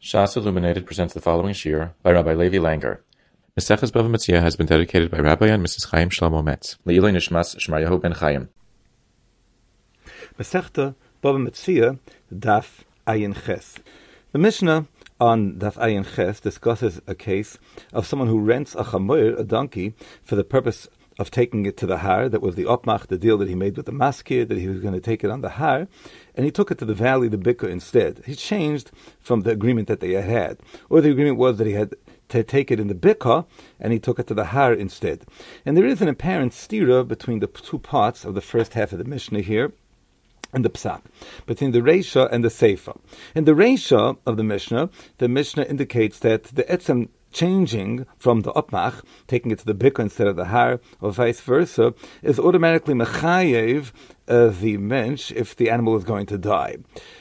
Shas Illuminated presents the following shir by Rabbi Levi Langer. Maseches Bava Metzia has been dedicated by Rabbi and Mrs. Chaim Shlomo Metz. Le'iloi Nishmas Shmaryahu ben Chaim. Masechta Bava Metzia, Daf Ayin Ches. The Mishnah on Daf Ayin Ches discusses a case of someone who rents a chamoir, a donkey, for the purpose of taking it to the har. That was the opmach, the deal that he made with the maskir, that he was going to take it on the har, and he took it to the valley, the Bikkur, instead. He changed from the agreement that they had. Or the agreement was that he had to take it in the Bikkur, and he took it to the har instead. And there is an apparent stira between the two parts of the first half of the Mishnah here, and the psak, between the Reisha and the Seifa. In the Reisha of the Mishnah indicates that the etzem changing from the opmach, taking it to the bikkur instead of the har, or vice versa, is automatically mechayev the mensch if the animal is going to die.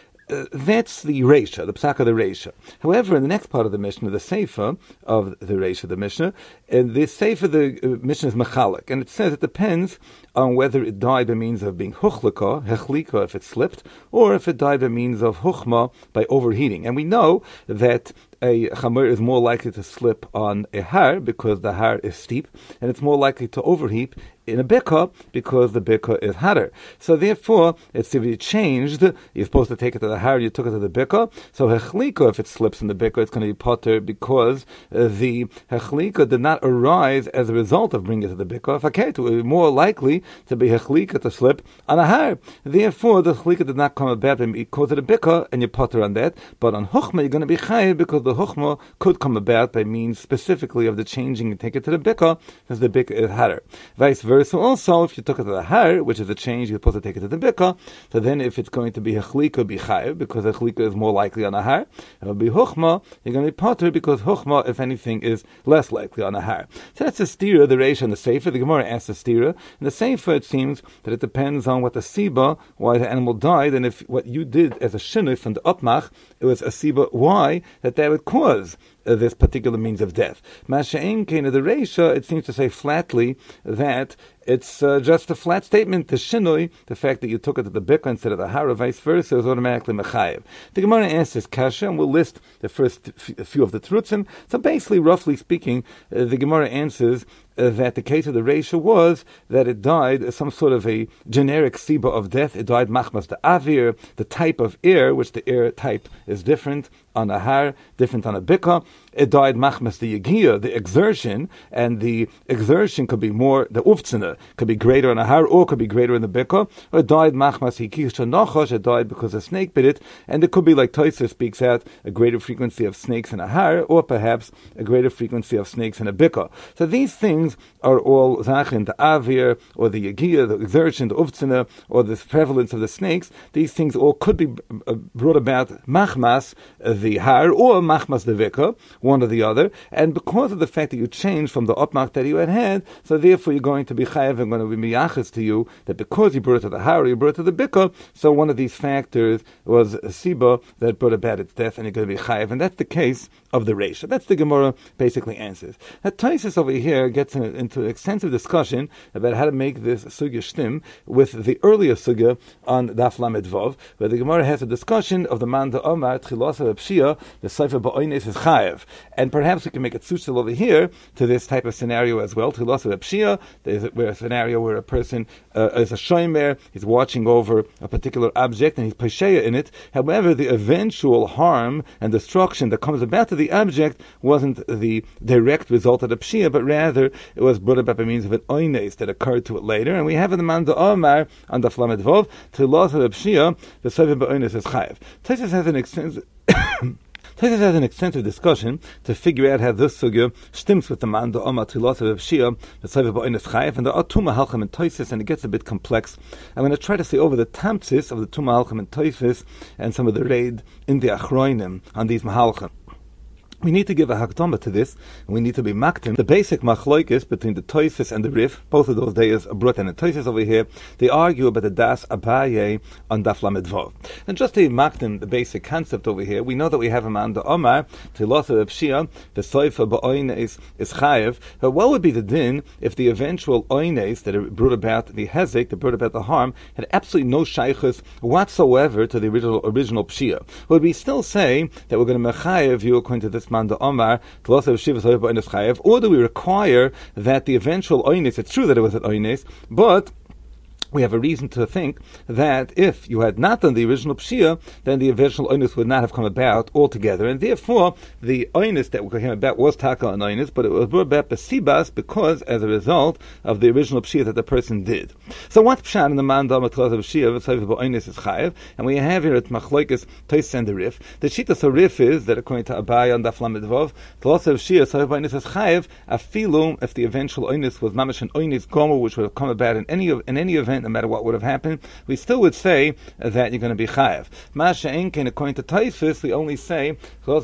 That's the Reisha, the psak of the Reisha. However, in the next part of the Mishnah, the Seifa of the Reisha, the Mishnah, and the Seifa, the Mishnah is mechalik, and it says it depends on whether it died by means of being huchlika, hechlika if it slipped, or if it died by means of huchma, by overheating. And we know that a chamor is more likely to slip on a har because the har is steep, and it's more likely to overheat in a bikkur because the bikkur is harder. So therefore, it's to be changed. You're supposed to take it to the har, you took it to the bikkur. So hechlika, if it slips in the bikkur, it's going to be potter because the hechlika did not arise as a result of bringing it to the bikkur. Faketu, it would be more likely to be hechlika to slip on a har. Therefore, the hechlika did not come about because of the bikkur, and you potter on that. But on huchma, you're going to be chayiv because the huchma could come about by means specifically of the changing and take it to the bikkur, because the bikkur is harder. Vice versa, also, if you took it to the har, which is a change, you're supposed to take it to the bikkur. So then, if it's going to be hechlika, be chayiv because hechlika is more likely on a har. It'll be huchma, you're going to be potter because huchma, if anything, is less likely on a har. So that's the stira, the Reisha and the Seifa. The Gemara asks the stira. In the Seifa, it seems that it depends on what the siba, why the animal died, and if what you did as a shinui from the opmach, it was a siba, why that would cause this particular means of death. Masha'en Kena, the Reisha, it seems to say flatly that it's just a flat statement. The shinui, the fact that you took it to the bikkur instead of the har, or vice versa, is automatically mechayev. The Gemara answers kasha, and we'll list the first few of the trutzim. So basically, roughly speaking, the Gemara answers that the case of the Reisha was that it died some sort of a generic siba of death. It died machmas the avir, the type of air, which the air type is different on a har, different on a bikkur. It died machmas the yegiyah, the exertion, and the exertion could be more, the uftzina, could be greater on a har, or could be greater in the bikkur. Or it died machmas hikisha nochosh, it died because a snake bit it, and it could be, like Tosfos speaks out, a greater frequency of snakes in a har, or perhaps a greater frequency of snakes in a bikkur. So these things are all zachin, the avir, or the yegiyah, the exertion, the uftzina, or the prevalence of the snakes. These things all could be brought about machmas the har, or machmas the bikkur, one or the other, and because of the fact that you changed from the opmach that you had, so therefore you're going to be chayav and going to be miyachas to you that because you brought it to the har, you brought it to the bikkur, so one of these factors was a siba that brought about its death, and you're going to be chayav, and that's the case of the Reisha. That's the Gemara basically answers. Now Tosfos over here gets into extensive discussion about how to make this sugya shtim with the earlier sugya on Daf Lamed Vav, where the Gemara has a discussion of the man the Omar Tchilas Pshia, the Sefer Ba'oines is chayav. And perhaps we can make a tzushel over here to this type of scenario as well. Tchilas Pshia, there's a scenario where a person is a shomer, he's watching over a particular object and he's pesheya in it. However, the eventual harm and destruction that comes about to the object wasn't the direct result of the pshia, but rather it was brought about by means of an oines that occurred to it later. And we have in the man the Omar on the Flamed Vov, Tchilas Pshia, the Sefer Ba'oines is chayav. Tosfos has an extensive Tosfos has an extensive discussion to figure out how this sugya stems with the man, the Omar Tchilas Pshia, the Sefer Ba'oines chayav, and there are two mahalchim and Tosfos, and it gets a bit complex. I'm going to try to say over the tamtzis of the two mahalchim and Tosfos and some of the raid in the achroinim on these mahalchim. We need to give a hakdama to this, and we need to be makdim. The basic machloikis between the Tosfos and the Rif, both of those days are brought in the Tosfos over here, they argue about the Das Abaye on Daf Lamed Vav. And just to makdim the basic concept over here, we know that we have a man, the Omar, Tilasa of Shia, the Soifa Ba'oines is Chayev. But what would be the din if the eventual oines that brought about the hezek, that brought about the harm, had absolutely no shaykhus whatsoever to the original Pshia? Would we still say that we're going to mechayev you according to this man the Omar, or do we require that the eventual oines, it's true that it was an oines, but we have a reason to think that if you had not done the original Pshia, then the eventual oinus would not have come about altogether. And therefore, the oinus that came about was taka an oinus, but it was brought about besibas because as a result of the original Pshia that the person did. So what's Pshat in the man Dalmatlas of Pshia, v'sayv ba'oinus is chayev, and we have here at Machloikis Tosfos and the Rif. The Shitas of Rif is that according to Abaye on Daf Lamed Vav, Tlas of Pshia, sayv ba'oinus is chayev, afilu, if the eventual oinus was mamash an oinus gomer, which would have come about in any event, no matter what would have happened, we still would say that you're going to be chayev. Masha Enkin, according to Tosfos, we only say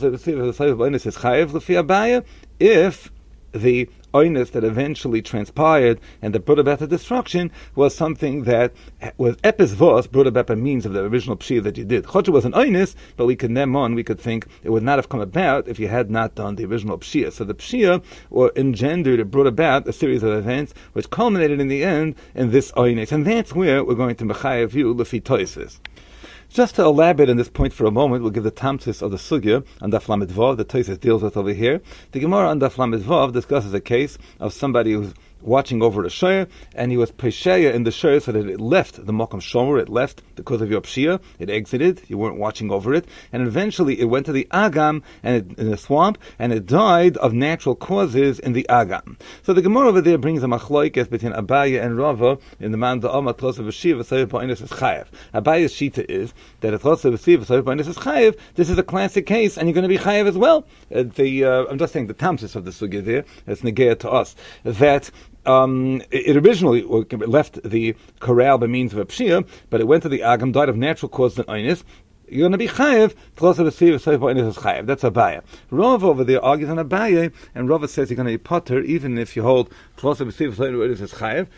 if the oinus that eventually transpired and that brought about the destruction was something that was epis vos, brought about by means of the original pshia that you did. Chodesh was an oinus, but we could think it would not have come about if you had not done the original pshia. So the pshia or engendered, it brought about a series of events which culminated in the end in this oinus, and that's where we're going to mechayev you lefi Tosfos. Just to elaborate on this point for a moment, we'll give the tamsis of the sugya on Daf Lamed Vav that Tosfos deals with over here. The Gemara on Daf Lamed Vav discusses a case of somebody who's watching over a shayr, and he was pesheya in the shayr so that it left the Mokum Shomer, it left because of your pshia, it exited, you weren't watching over it, and eventually it went to the Agam and in the swamp, and it died of natural causes in the Agam. So the Gemara over there brings a machloikes between Abaye and Rava in the man the Amar Tlos of Shiva Sayv Ba'oinus is Chayev. Abaye's shita is that a Tlos of Shiva Sayv Ba'oinus is Chayev. This is a classic case, and you're going to be Chayev as well. I'm just saying the tamsis of the sugya there, it's negea to us, that it originally left the corral by means of a pshia, but it went to the Agam, died of natural causes and oinus. You're going to be chayev. That's Abaye. Rav over there argues on Abaye, and Rav says you're going to be potter even if you hold because malach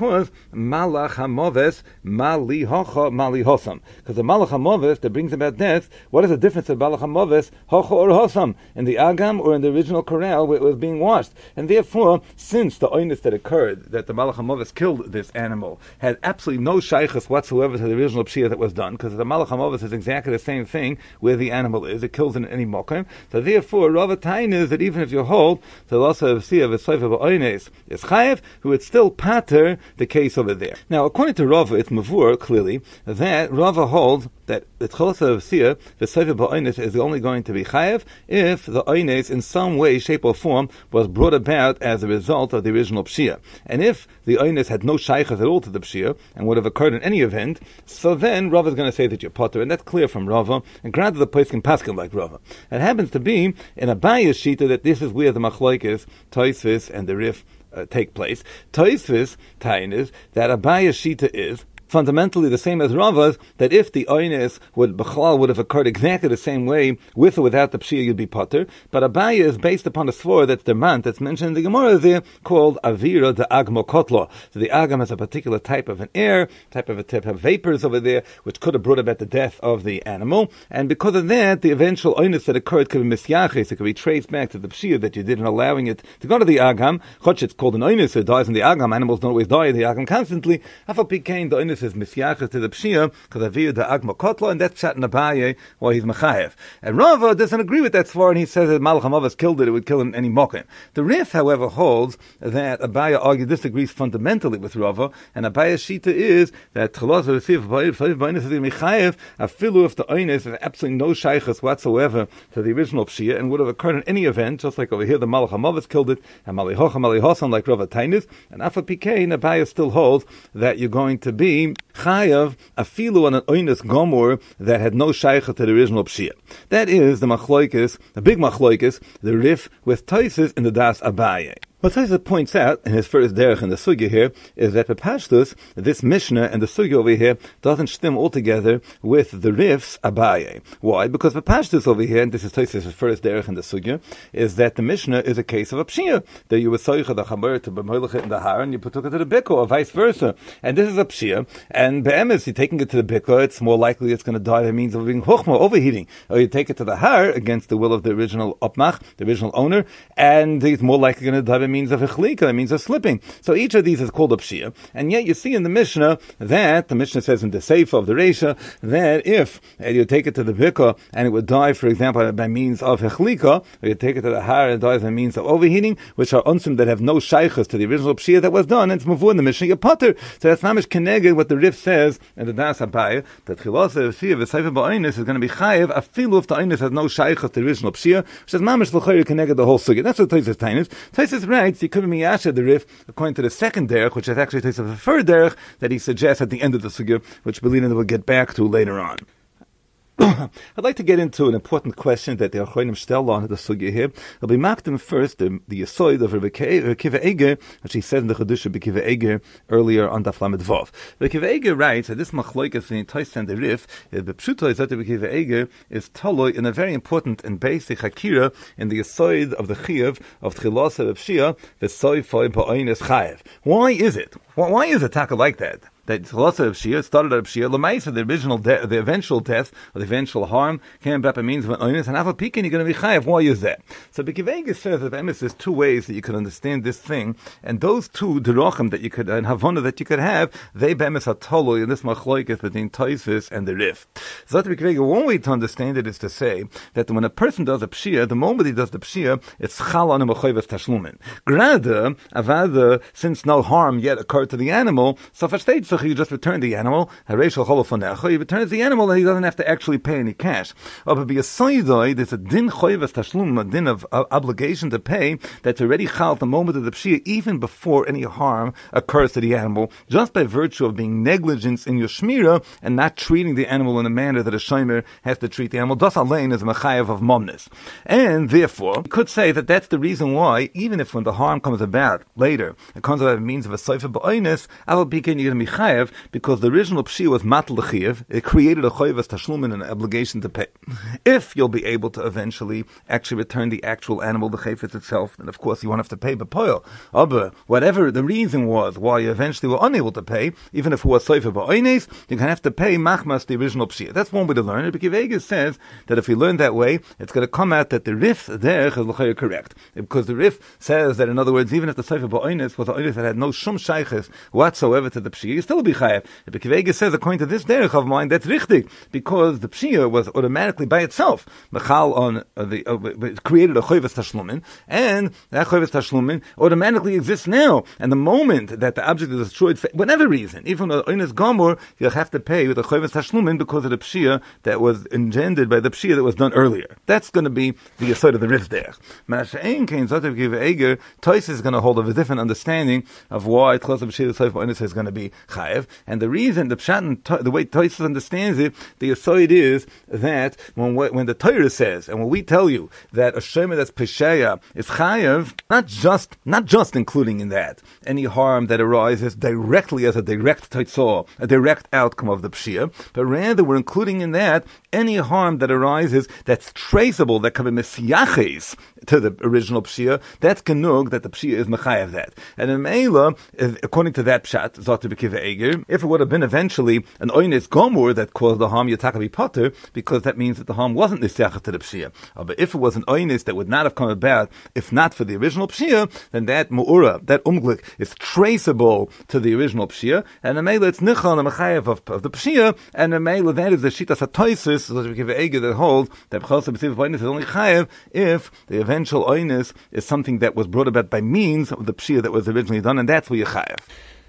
hamoves mali hocha mali hosam. Because the malach hamoves that brings about death, what is the difference of malach hamoves hocha or hosam in the Agam or in the original corral where it was being washed? And therefore, since the oinus that occurred that the malach hamoves killed this animal had absolutely no shaykhus whatsoever to the original pshia that was done, because the malach hamoves is exactly the same thing where the animal is. It kills in any mokum. So therefore, Rava Tain is that even if you hold the loss of Sia v'Soifa ba'oines is chayev, who would still pater the case over there. Now, according to Rava, it's mavur clearly that Rava holds that the Tchosa of Sia v'Soifa ba'oines is only going to be chayev if the oines in some way, shape, or form was brought about as a result of the original pshia. And if the oines had no shaykhas at all to the pshia and would have occurred in any event, so then Rava is going to say that you're potter, and that's clear from Rava, and granted the place can paskin like Rava. It happens to be in Abaye's shita that this is where the machlokes, Tosfos, and the Rif take place. Tosfos tain is that Abaye's shita is fundamentally the same as Rava's, that if the oines would have occurred exactly the same way, with or without the pshia, you'd be potter. But Abaye is based upon a svor that's the man that's mentioned in the Gemara there, called Avira de Agmo Kotlo. So the Agam has a particular type of an air, type of vapors over there, which could have brought about the death of the animal. And because of that, the eventual oines that occurred could be misyaches, it could be traced back to the pshia that you did in allowing it to go to the Agam. Chotch, it's called an oines, it dies in the Agam. Animals don't always die in the Agam constantly. Afal Pikein, the oines is misyachas to the pshia because avir the agma kotla, and that's Shat in Abaye while he's mechayev. And Rava doesn't agree with that svara, and he says that Malach HaMavos killed it would kill in any mokim. The Rif, however, holds that Abaye disagrees fundamentally with Rava, and Abaye's shita is that Tchalos V'Siv B'Oines is mechayev afilu if the oines has absolutely no shaychus whatsoever to the original pshia and would have occurred in any event, just like over here the Malach HaMavos killed it, and Mali Hocha Mali Hosan like Rava Tainis, and Afa Pikein Abaye still holds that you're going to be chayav afilu on an oines gomor that had no shaycha to the original pshia. That is the machloikis, the big machloikis, the Rif with Tosfos in the Das Abaye. What Tosfos points out in his first derech in the sugya here is that Bepashtus, this Mishnah and the sugya over here doesn't stem altogether with the Rif's Abaye. Why? Because Bepashtus over here, and this is Tosfos' first derech in the sugya, is that the Mishnah is a case of a pshia, that you were soicha the chamor to b'moilach it in the har and you took it to the bikkur, or vice versa. And this is a pshia, and be'emes, you're taking it to the bikkur, it's more likely it's going to die by means of being chokhmah, overheating. Or you take it to the har against the will of the original opmach, the original owner, and it's more likely going to die by means of echlika, by means of slipping. So each of these is called a pshia. And yet you see in the Mishnah that, the Mishnah says in the Seifa of the Reisha, that if you take it to the bikkur and it would die, for example, by means of echlika, or you take it to the har and it dies by means of overheating, which are unsum that have no shaykhs to the original pshia that was done, and it's mavur in the Mishnah, you potter. So that's mamish keneged what the Rif says in the Das Abaye, that chilasa of pshia v'seifa ba'onis is going to be chayev, afilu if the onis has no shaykhs to the original pshia, which is mamish l'chayr keneged the whole sugya. That's what Tosfos Tainus. Tosfos writes, you could be miyasha the Rif, according to the second derech, which is actually Tosfos the third derech, that he suggests at the end of the sugya, which Belina will get back to later on. I'd like to get into an important question that the Achronim stel on the sugya here. I'll be makdim first the Yesoid of Rabbi Akiva Eger, which he said in the Chedusha B'Kiva Eger earlier on Daf Lamed Vav. Rabbi Akiva Eger writes that this machloikas in Tosfos and the Rif, the Pshuto is that Rabbi Akiva Eger is toloi in a very important and basic hakira in the Yesoid of the Chiyuv of Tchilas of Pshia, the Soifoi Ba'oines Chayev. Why is it? Why is it taka like that? That Tchilas of Pshia started at Pshia, Lamaisa, the original the eventual death, or the eventual harm, came back by means of an oinus, and Aval Pikin, you're going to be chayav. Why is that? So B'Kiva says that there's two ways that you could understand this thing, and those two derachim that you could, and havana that you could have, they be'emes are toloi in this machloikas between Tosfos and the Rif. So that B'Kiva, one way to understand it is to say that when a person does a Pshia, the moment he does the Pshia, it's chal on a mechoyves tashlumin. Grada, avada, since no harm yet occurred to the animal, so for stage you just return the animal, he returns the animal and he doesn't have to actually pay any cash. But be a soidoi, there's a din choyves tashlum, a din of obligation to pay, that's already chal at the moment of the pshia, even before any harm occurs to the animal, just by virtue of being negligent in your shmira and not treating the animal in a manner that a shomer has to treat the animal. Das alein is a mechayev of momness. And therefore, we could say that that's the reason why, even if when the harm comes about later, it comes about by means of a soifa ba'oinus, Aval Pikin, you're going to be chayev, because the original pshia was matal l'chiyev, it created a choyves tashlumin, an obligation to pay. If you'll be able to eventually actually return the actual animal, the chayfetz itself, then of course you won't have to pay b'poil. Aber whatever the reason was why you eventually were unable to pay, even if it was soifa ba'oines, you're going to have to pay machmas the original pshia. That's one way to learn it. Rabbi Akiva Eger says that if we learn that way, it's going to come out that the Rif there is l'chayr correct, because the Rif says that, in other words, even if the soifa ba'oines was an oines that had no shum shayches whatsoever to the pshia, you still be chayev. Rabbi Akiva Eger says, according to this derech of mine, that's richtig, because the pshia was automatically by itself mechal on it created a choyves tashlumin, and that choyves tashlumin automatically exists now. And the moment that the object is destroyed for whatever reason, even though oines gomor, you'll have to pay with the choyves tashlumin because of the pshia that was engendered by the pshia that was done earlier. That's going to be the yesod of the Rif derech. Masha'en kein zot Rabbi Akiva Eger, Tosfos is going to hold of a different understanding of why tchilas of pshia the soif oines is going to be chayev. And the reason, the pshat, the way Tosfos understands it, the aside is that when the Torah says, and when we tell you that a shomer that's pesheya is chayev, not just including in that any harm that arises directly as a direct taitzah, a direct outcome of the pshia, but rather we're including in that any harm that arises that's traceable, that can be mesiaches to the original pshia, that's genug that the pshia is mechayev that. And in Meila, according to that pshat, zot Rabbi Akiva Eger, if it would have been eventually an oines gomor that caused the harm, yataka be potter, because that means that the harm wasn't nisyacha to the pshia. But if it was an oines that would not have come about, if not for the original pshia, then that mu'ura, that umglik, is traceable to the original pshia, and the Meila it's nichal and mechayev of the pshia, and the Meila that is the shitas hatoisis, zot Rabbi Akiva Eger, that holds that b'chol b'siv oines is only chayev if the eventual oines is something that was brought about by means of the pshia that was originally done, and that's where you chayev.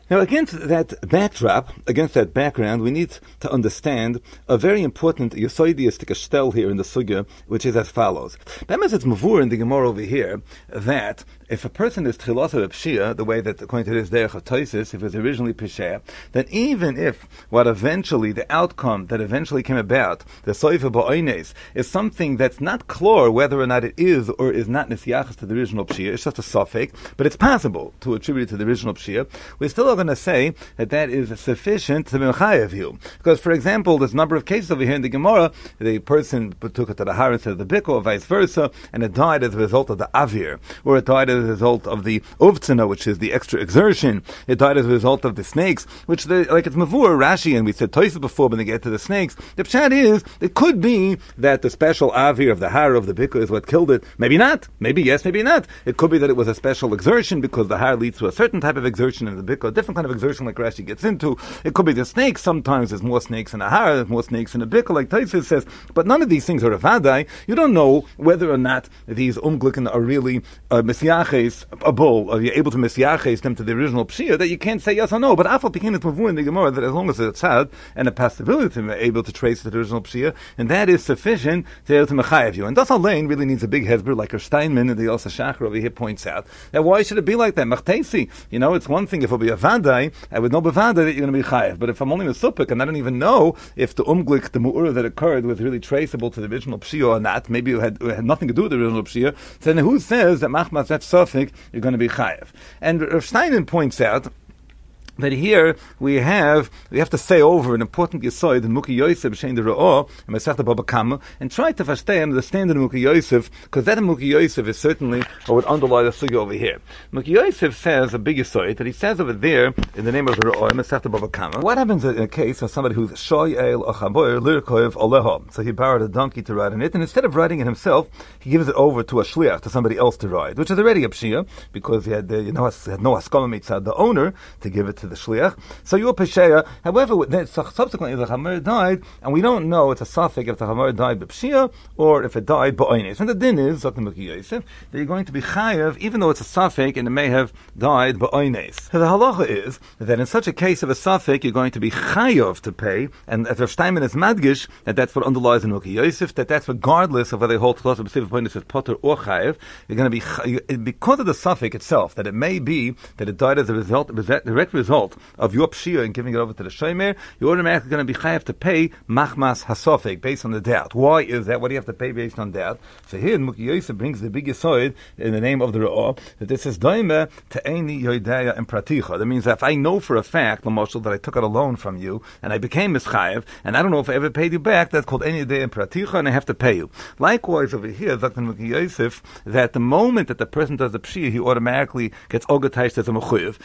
Now, against that backdrop, against that background, we need to understand a very important Yesoidistic shtel here in the Sugya, which is as follows. Bemes it's mavur in the Gemara over here that if a person is tchilosa b'pshia, the way that according to this derech of Tosis, if it was originally pishah, then even if what eventually, the outcome that eventually came about, the soifa ba'oines, is something that's not clear whether or not it is or is not nisyachas to the original pshia, it's just a suffix, but it's possible to attribute it to the original pshia, we're still going to say that that is sufficient to be mechayev you. Because, for example, there's a number of cases over here in the Gemara, the person took it to the har instead of the bikkur, or vice versa, and it died as a result of the avir, or it died as a result of the uvtzina, which is the extra exertion. It died as a result of the snakes, which, like it's mavur, Rashi, and we said Tosis before when they get to the snakes. The pshat is, it could be that the special avir of the har of the bikkur is what killed it. Maybe not. Maybe yes, maybe not. It could be that it was a special exertion because the har leads to a certain type of exertion in the bikkur, a different kind of exertion like Rashi gets into. It could be the snakes. Sometimes there's more snakes in a har, there's more snakes in a bikkur, like Tosis says. But none of these things are a vadai. You don't know whether or not these umgliken are really misyaches, a bull, or you're able to misyaches them to the original pshia, that you can't say yes or no. But afal pikin is mavur in the Gemara that as long as it's had and a possibility to be able to trace the original pshia, and that is sufficient to be able to mechayev you. And Das Alain really needs a big hezber, like Steinman and the Elsa Shachar over here points out, that why should it be like that? Machtesi, it's one thing if it'll be a vadai, I would know bevadai that you're going to be chayev. But if I'm only a supik and I don't even know if the umglik, the mu'ura that occurred was really traceable to the original pshia or not, maybe it had nothing to do with the original pshia, then who says that machmas that suffik you're going to be chayev? And Rav Steinen points out that here we have to say over an important yisoid in Muki Yosef Shein the Ra'ah and Masechta Baba Kama and try to understand the standard of Muki Yosef, because that Muki Yosef is certainly what would underlie the sugya over here. Muki Yosef says a big yisoid that he says over there in the name of the Ra'ah and Masechta Baba Kama. What happens in a case of somebody who's shoy el achaboyer lirkoyev aleha? So he borrowed a donkey to ride in it, and instead of riding it himself, he gives it over to a shliach, to somebody else to ride, which is already a pshia because he had no haskama mitzad the owner to give it to the shliach. So you're pesheya. However, subsequently the chamor died, and we don't know it's a suffix if the chamor died b'pshia or if it died b'oines. And the din is that you're going to be chayav even though it's a suffix and it may have died b'oines. So the halacha is that in such a case of a suffix you're going to be chayav to pay, and as Rav Steinman is madgish that's what underlies in Muki Yosef, that's regardless of whether they hold close to specific point is potter or chayav. You're going to be because of the suffix itself, that it may be that it died as a result, direct result of your pshia and giving it over to the shomer, you're automatically going to be chayav to pay machmas hasofik based on the doubt. Why is that? What do you have to pay based on doubt? So here Muki Yosef brings the big yisoid in the name of the Ra'ah that this is daime to eini yoidaya and praticha. That means that if I know for a fact, l'moshel, that I took out a loan from you and I became mischayav and I don't know if I ever paid you back, that's called eini yoidaya and praticha, and I have to pay you. Likewise over here, Dr. Muki Yosef, that the moment that the person does the pshia, he automatically gets ogatized as a mechuyev,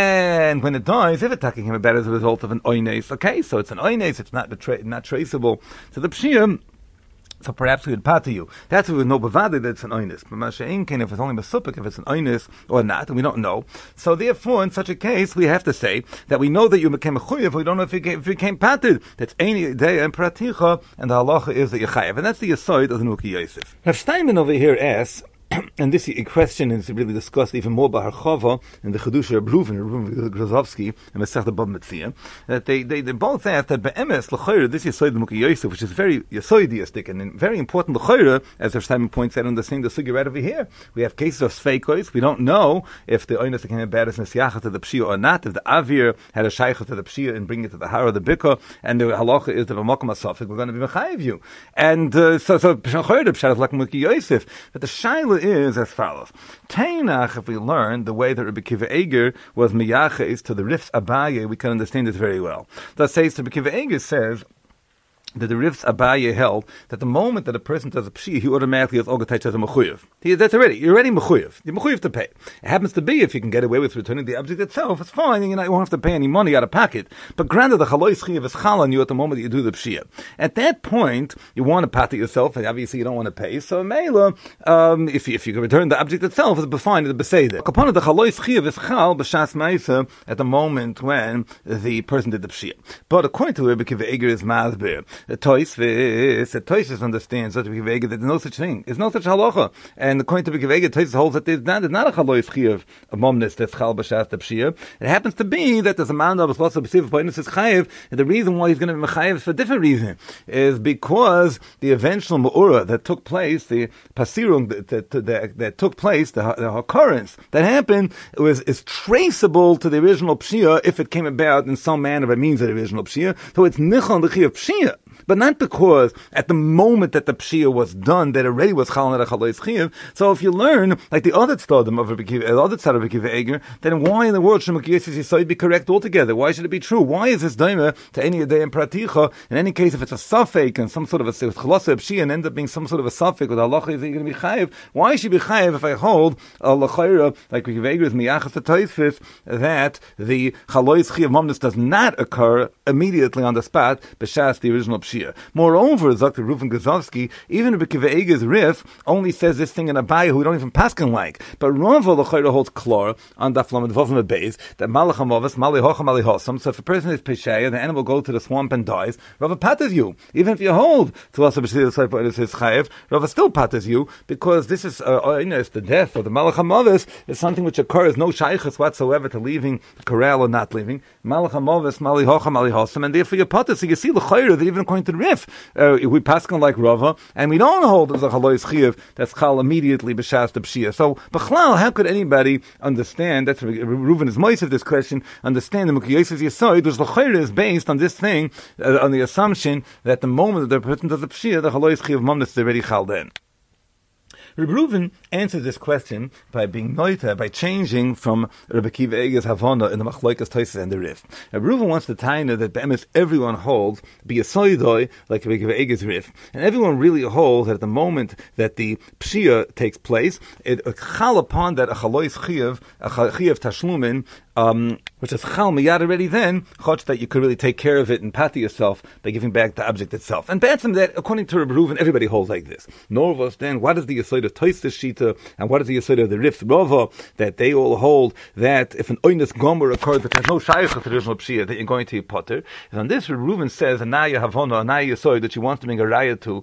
and when it dies, if it's talking him about as a result of an oines, okay, so it's an oines, it's not traceable to the pshia, so perhaps we would pata you. That's what we would know bevada that it's an oines. But masha'inkin, if it's only masupik, if it's an oines or not, and we don't know. So therefore, in such a case, we have to say that we know that you became a chuyev, we don't know if you became pated. That's any day and praticha, and the halacha is that you're chayev. And that's the yisoid of the Muki Yosef. Rav Steinman over here asks, and this question is really discussed even more by Harchava and the Chedusha Reuven Grozovsky and Masechta Bava Metzia, that they both ask that be'emes l'chayra, this Yesod Muki Yosef, which is very Yesoidistic and very important l'chayra, as Rav Steinman points out, understanding the sugya right over here. We have cases of sveikois. We don't know if the oinus came about as nesyacha to the pshia or not. If the avir had a shaycha to the pshia and bring it to the har or the bikkur, and the halacha is the b'makom asafik, we're going to be mechayev you. And so pshachayr pshat is like Muki Yosef, but the shayla is as follows. Tainach, if we learn the way that Rabbi Kiva Eger was miyaches to the Rifs Abaye, we can understand this very well. That says, Rabbi Kiva Eger says that the Rifs Abaye held that the moment that a person does a pshia, he automatically has ogatach as a mechuyev. That's already, you're already mechuyev. You're mechuyev to pay. It happens to be if you can get away with returning the object itself, it's fine, and you won't have to pay any money out of pocket. But granted, the chalois chiyav is chal on you at the moment that you do the pshia. At that point, you want to pat it yourself, and obviously you don't want to pay. So meila, if you can return the object itself, it's fine, it's beseder. Upon the chalois chiyav is chal b'shas ma'isa at the moment when the person did the pshia. But according to Rabbi Kiva Eger is mazbir, Toysvis understands that there's no such thing. There's no such halacha. And according to Bekivega, Toysvis holds that there's not a chalois chiyav of momnis that's chal b'shas pshia. It happens to be that there's a man of lots of b'sivah b'inus is chayiv, and the reason why he's going to be mechayiv for a different reason is because the eventual ma'ura that took place, the pasirung that took place, the occurrence that happened, is traceable to the original pshia if it came about in some manner by means of the original pshia. So it's nichal l'chi of pshia, but not because at the moment that the pshia was done, that already was chal and chalois chiyav. So if you learn, like the other tzadim of the other side of Bekivei Eger, then why in the world should Mekiyos Yisoid be correct altogether? Why should it be true? Why is this daima to any day in praticha? In any case, if it's a suffix and some sort of a chalasa of pshia and ends up being some sort of a suffix with halacha, is it going to be chayiv? Why should be chayiv if I hold a lachayra like Bekivei Eger is miyachas to Toysvis that the chalois chiyav momnus does not occur immediately on the spot b'shas the original pshia. Moreover, Dr. Reuven Gazovsky, even Bekivei Eger's Rif only says this thing in a bayah who we don't even paskin like, but Rava lachayra holds klor on daf lamed vav and beis that malach hamavis mali hocha mali hosam. So if a person is pesheya, the animal goes to the swamp and dies, Rava patters you. Even if you hold to also b'shir is chayev, Rava still patters you because this is it's the death of the malach hamavis is something which occurs no shaychus whatsoever to leaving the corral or not leaving. Malach hamavis mali hocha mali hosam, and therefore you patter. So you see l'chayra that even according to the Rif, we paskin like Rava, and we don't hold as a chalois chiyav that's chal immediately b'shas the pshia. So b'chlal, how could anybody understand? That's Reuven is moist of this question. Understand the Mekiyos Yisoid, which l'chayra is based on this thing, on the assumption that the moment that the person does the pshia, the chalois chiyav momnus is already chal then. Reuven answers this question by being noita, by changing from Rabbi Akiva Eiger's Havana in the Machlokes Toysvis and the Rif. Reuven wants to taina that be'emes everyone holds be a soidoi like Rabbi Akiva Eiger's Rif, and everyone really holds that at the moment that the pshia takes place, it chal upon that a chalois chiyav, a chiyav tashlumin, which is chal miyad already then, chotch that you could really take care of it and pati yourself by giving back the object itself. And be'etzem that, according to Rabbi Reuven, everybody holds like this. Nor was then, what is the Yesod of Toysvis Shita, and what is the Yesod of the Rif Rava, that they all hold that if an oinus gomer occurs that has no shayach of the original pshia, that you're going to be potter. And on this, Reuven says, Anaya Havana, Anaya Yesod, that she wants to bring a raya to,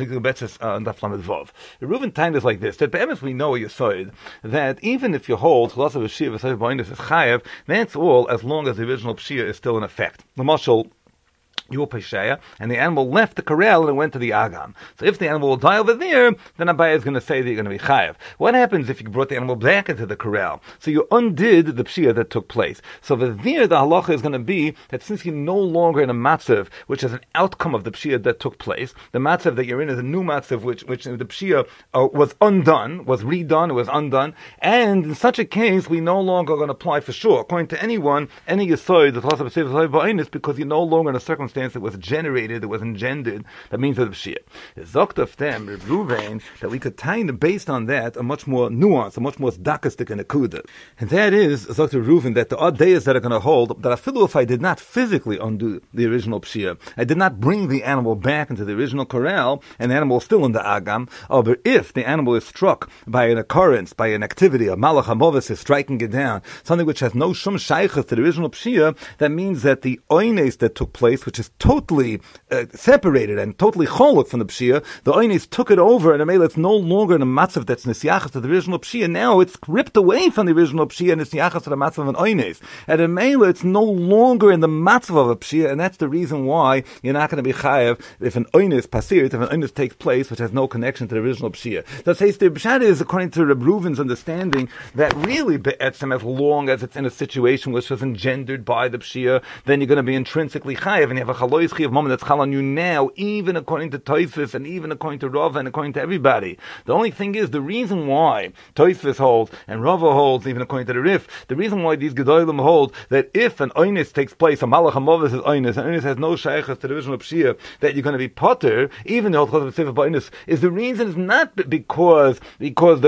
and Daf Lamed Vav. Reuven time is like this, that be'emes we know a Yesod, that even if you hold, Chalasav Pshia, V'Sayv B'Oinus is chayav, that's all as long as the original pshia is still in effect. The mashal, you were pesheya, and the animal left the corral and went to the agam. So if the animal will die over there, then Abaye is going to say that you're going to be chayav. What happens if you brought the animal back into the corral? So you undid the pshia that took place. So the halacha is going to be that since you're no longer in a matzav, which is an outcome of the pshia that took place, the matzav that you're in is a new matzav, which the pshia was undone, was redone, it was undone, and in such a case, we no longer are going to apply for sure. According to anyone, any yesod, the Chalasav B'Seiv, because you're no longer in a circumstance that was generated, that was engendered, that means of the pshia. The zokt of them, Reuven, that we could tie based on that a much more nuance, a much more dakastik and akuda. And that is, zokt of Reuven, that the odd days that are going to hold, that afilu if I did not physically undo the original pshia, I did not bring the animal back into the original corral, and the animal is still in the agam, but if the animal is struck by an occurrence, by an activity, a malach hamovis is striking it down, something which has no shum shaychus to the original pshia, that means that the oines that took place, which is totally separated and totally cholok from the pshia, the oines took it over, and it's no longer in a matzav that's nisyachas to the original pshia. Now it's ripped away from the original pshia and nisyachas to the matzav of an oines. And in Mela, it's no longer in the matzav of a pshia, and that's the reason why you're not going to be chayav if an oines pasir, if an oines takes place, which has no connection to the original pshia. So says the pshat is, according to Reb Reuven's understanding, that really be'etzem, as long as it's in a situation which was engendered by the pshia, then you're going to be intrinsically chayav, and you have a chalois chiyav moment that's chal on you now, even according to Toysvis and even according to Rava and according to everybody. The only thing is, the reason why Toysvis holds and Rava holds, even according to the Rif, the reason why these gedolim hold that if an oines takes place, a malach hamovis is oines, and oines has no shaychus to the original pshia, that you're going to be potter, even the whole chalav b'oines, is the reason is not because the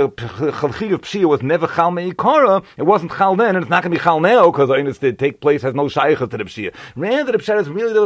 chalav pshia was never chal me'ikara, it wasn't chal then, and it's not going to be chal now because oines did take place, has no shaychus to the pshia. Rather, the pshia is really there was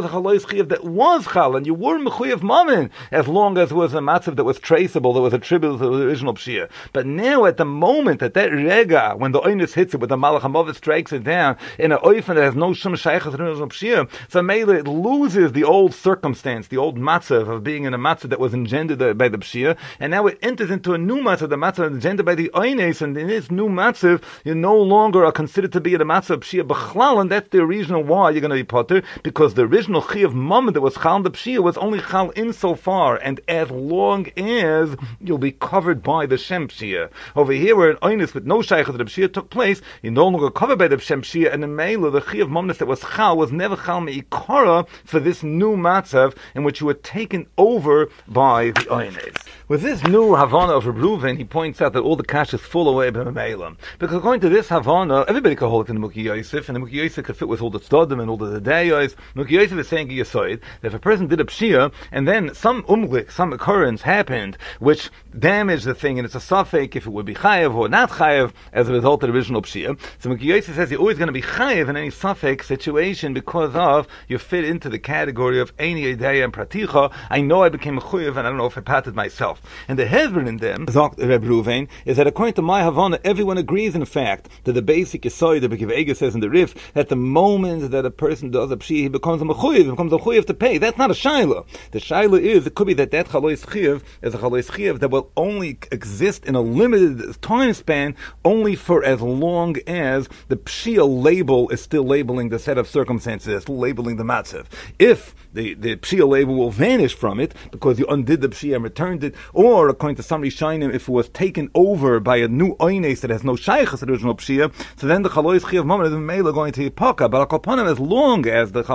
a chalois chiyav that was chal, and you were mechuyev mammon, as long as it was a matzav that was traceable, that was attributable to the original pshia. But now, at the moment that rega, when the oinus hits it, with the malach hamavit strikes it down, in an oifen that has no shum shaychas to the original pshia, so mele it loses the old circumstance, the old matzav of being in a matzav that was engendered by the pshia, and now it enters into a new matzav, the matzav engendered by the oines, and in this new matzav, you no longer are considered to be in a matzav of pshia b'chlal, and that's the reason why you're going to be potter, because the original chiyav moment that was chal in the pshia was only chal insofar, and as long as you'll be covered by the shem pshia. Over here, where an oinus with no shaychas to the pshia took place, you're no longer covered by the shem pshia, and the mele, the chiyav moment that was chal, was never chal me'ikara for this new matzav in which you were taken over by the oinus. With this new Havana of Reuven, he points out that all the cash is full away by Memelam. Because according to this Havana, everybody could hold it in the Mukhi Yosef, and the Mukhi Yosef could fit with all the Tzodim and all the Dayos. Mukhi Yosef is saying that if a person did a Pshia, and then some some occurrence happened, which damaged the thing, and it's a suffix if it would be Chayev or not Chayev as a result of the original Pshia. So Mukhi Yosef says you're always going to be Chayev in any suffix situation because of you fit into the category of Eini Edeya and Praticha. I know I became a Chuyev, and I don't know if I patted myself. And the hezbollah in them, Reb Ruvain, is that according to my Havana, everyone agrees, in fact, to the basic Yesod that Bekiv Ega says in the Rif, that the moment that a person does a pshi, he becomes a mechuyev to pay. That's not a shaila. The shaila is, it could be that chalois chiyav is a chalois chiyav that will only exist in a limited time span, only for as long as the pshia label is still labeling the set of circumstances, still labeling the matzav. If the pshia label will vanish from it, because you undid the pshia and returned it, or according to some Rishonim, if it was taken over by a new oines that has no shaychas to the original pshia, so then the chalois chiyav moment is mele going to yipaka. But as long as the